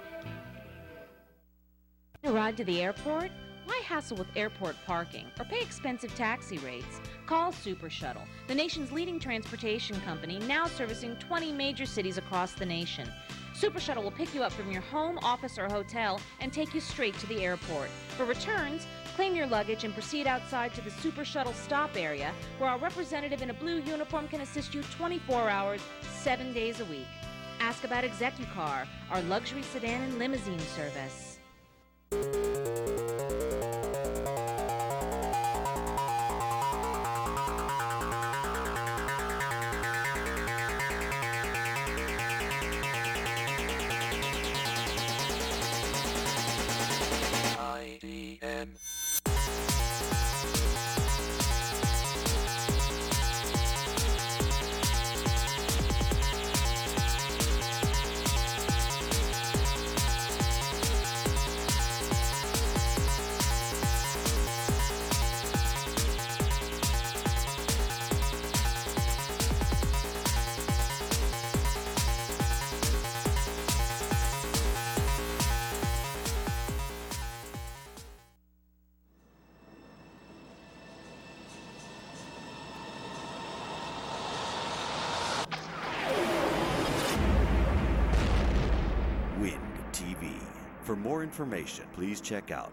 To ride to the airport? Why hassle with airport parking or pay expensive taxi rates? Call Super Shuttle, the nation's leading transportation company, now servicing 20 major cities across the nation. Super Shuttle will pick you up from your home, office, or hotel and take you straight to the airport. For returns, claim your luggage and proceed outside to the Super Shuttle stop area, where our representative in a blue uniform can assist you 24 hours, 7 days a week. Ask about ExecuCar, our luxury sedan and limousine service. For more information, please check out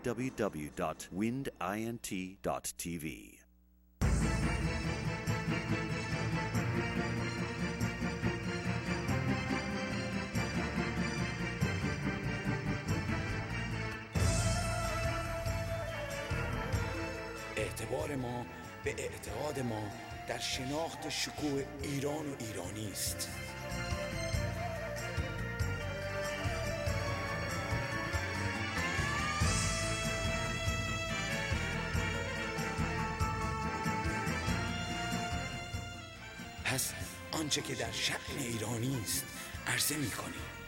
www.windint.tv. اعتبار ما به اعتقاد ما در شناخت شکوه ایران و ایرانی است. پس آنچه که در شأن ایرانی است عرضه می‌کنیم.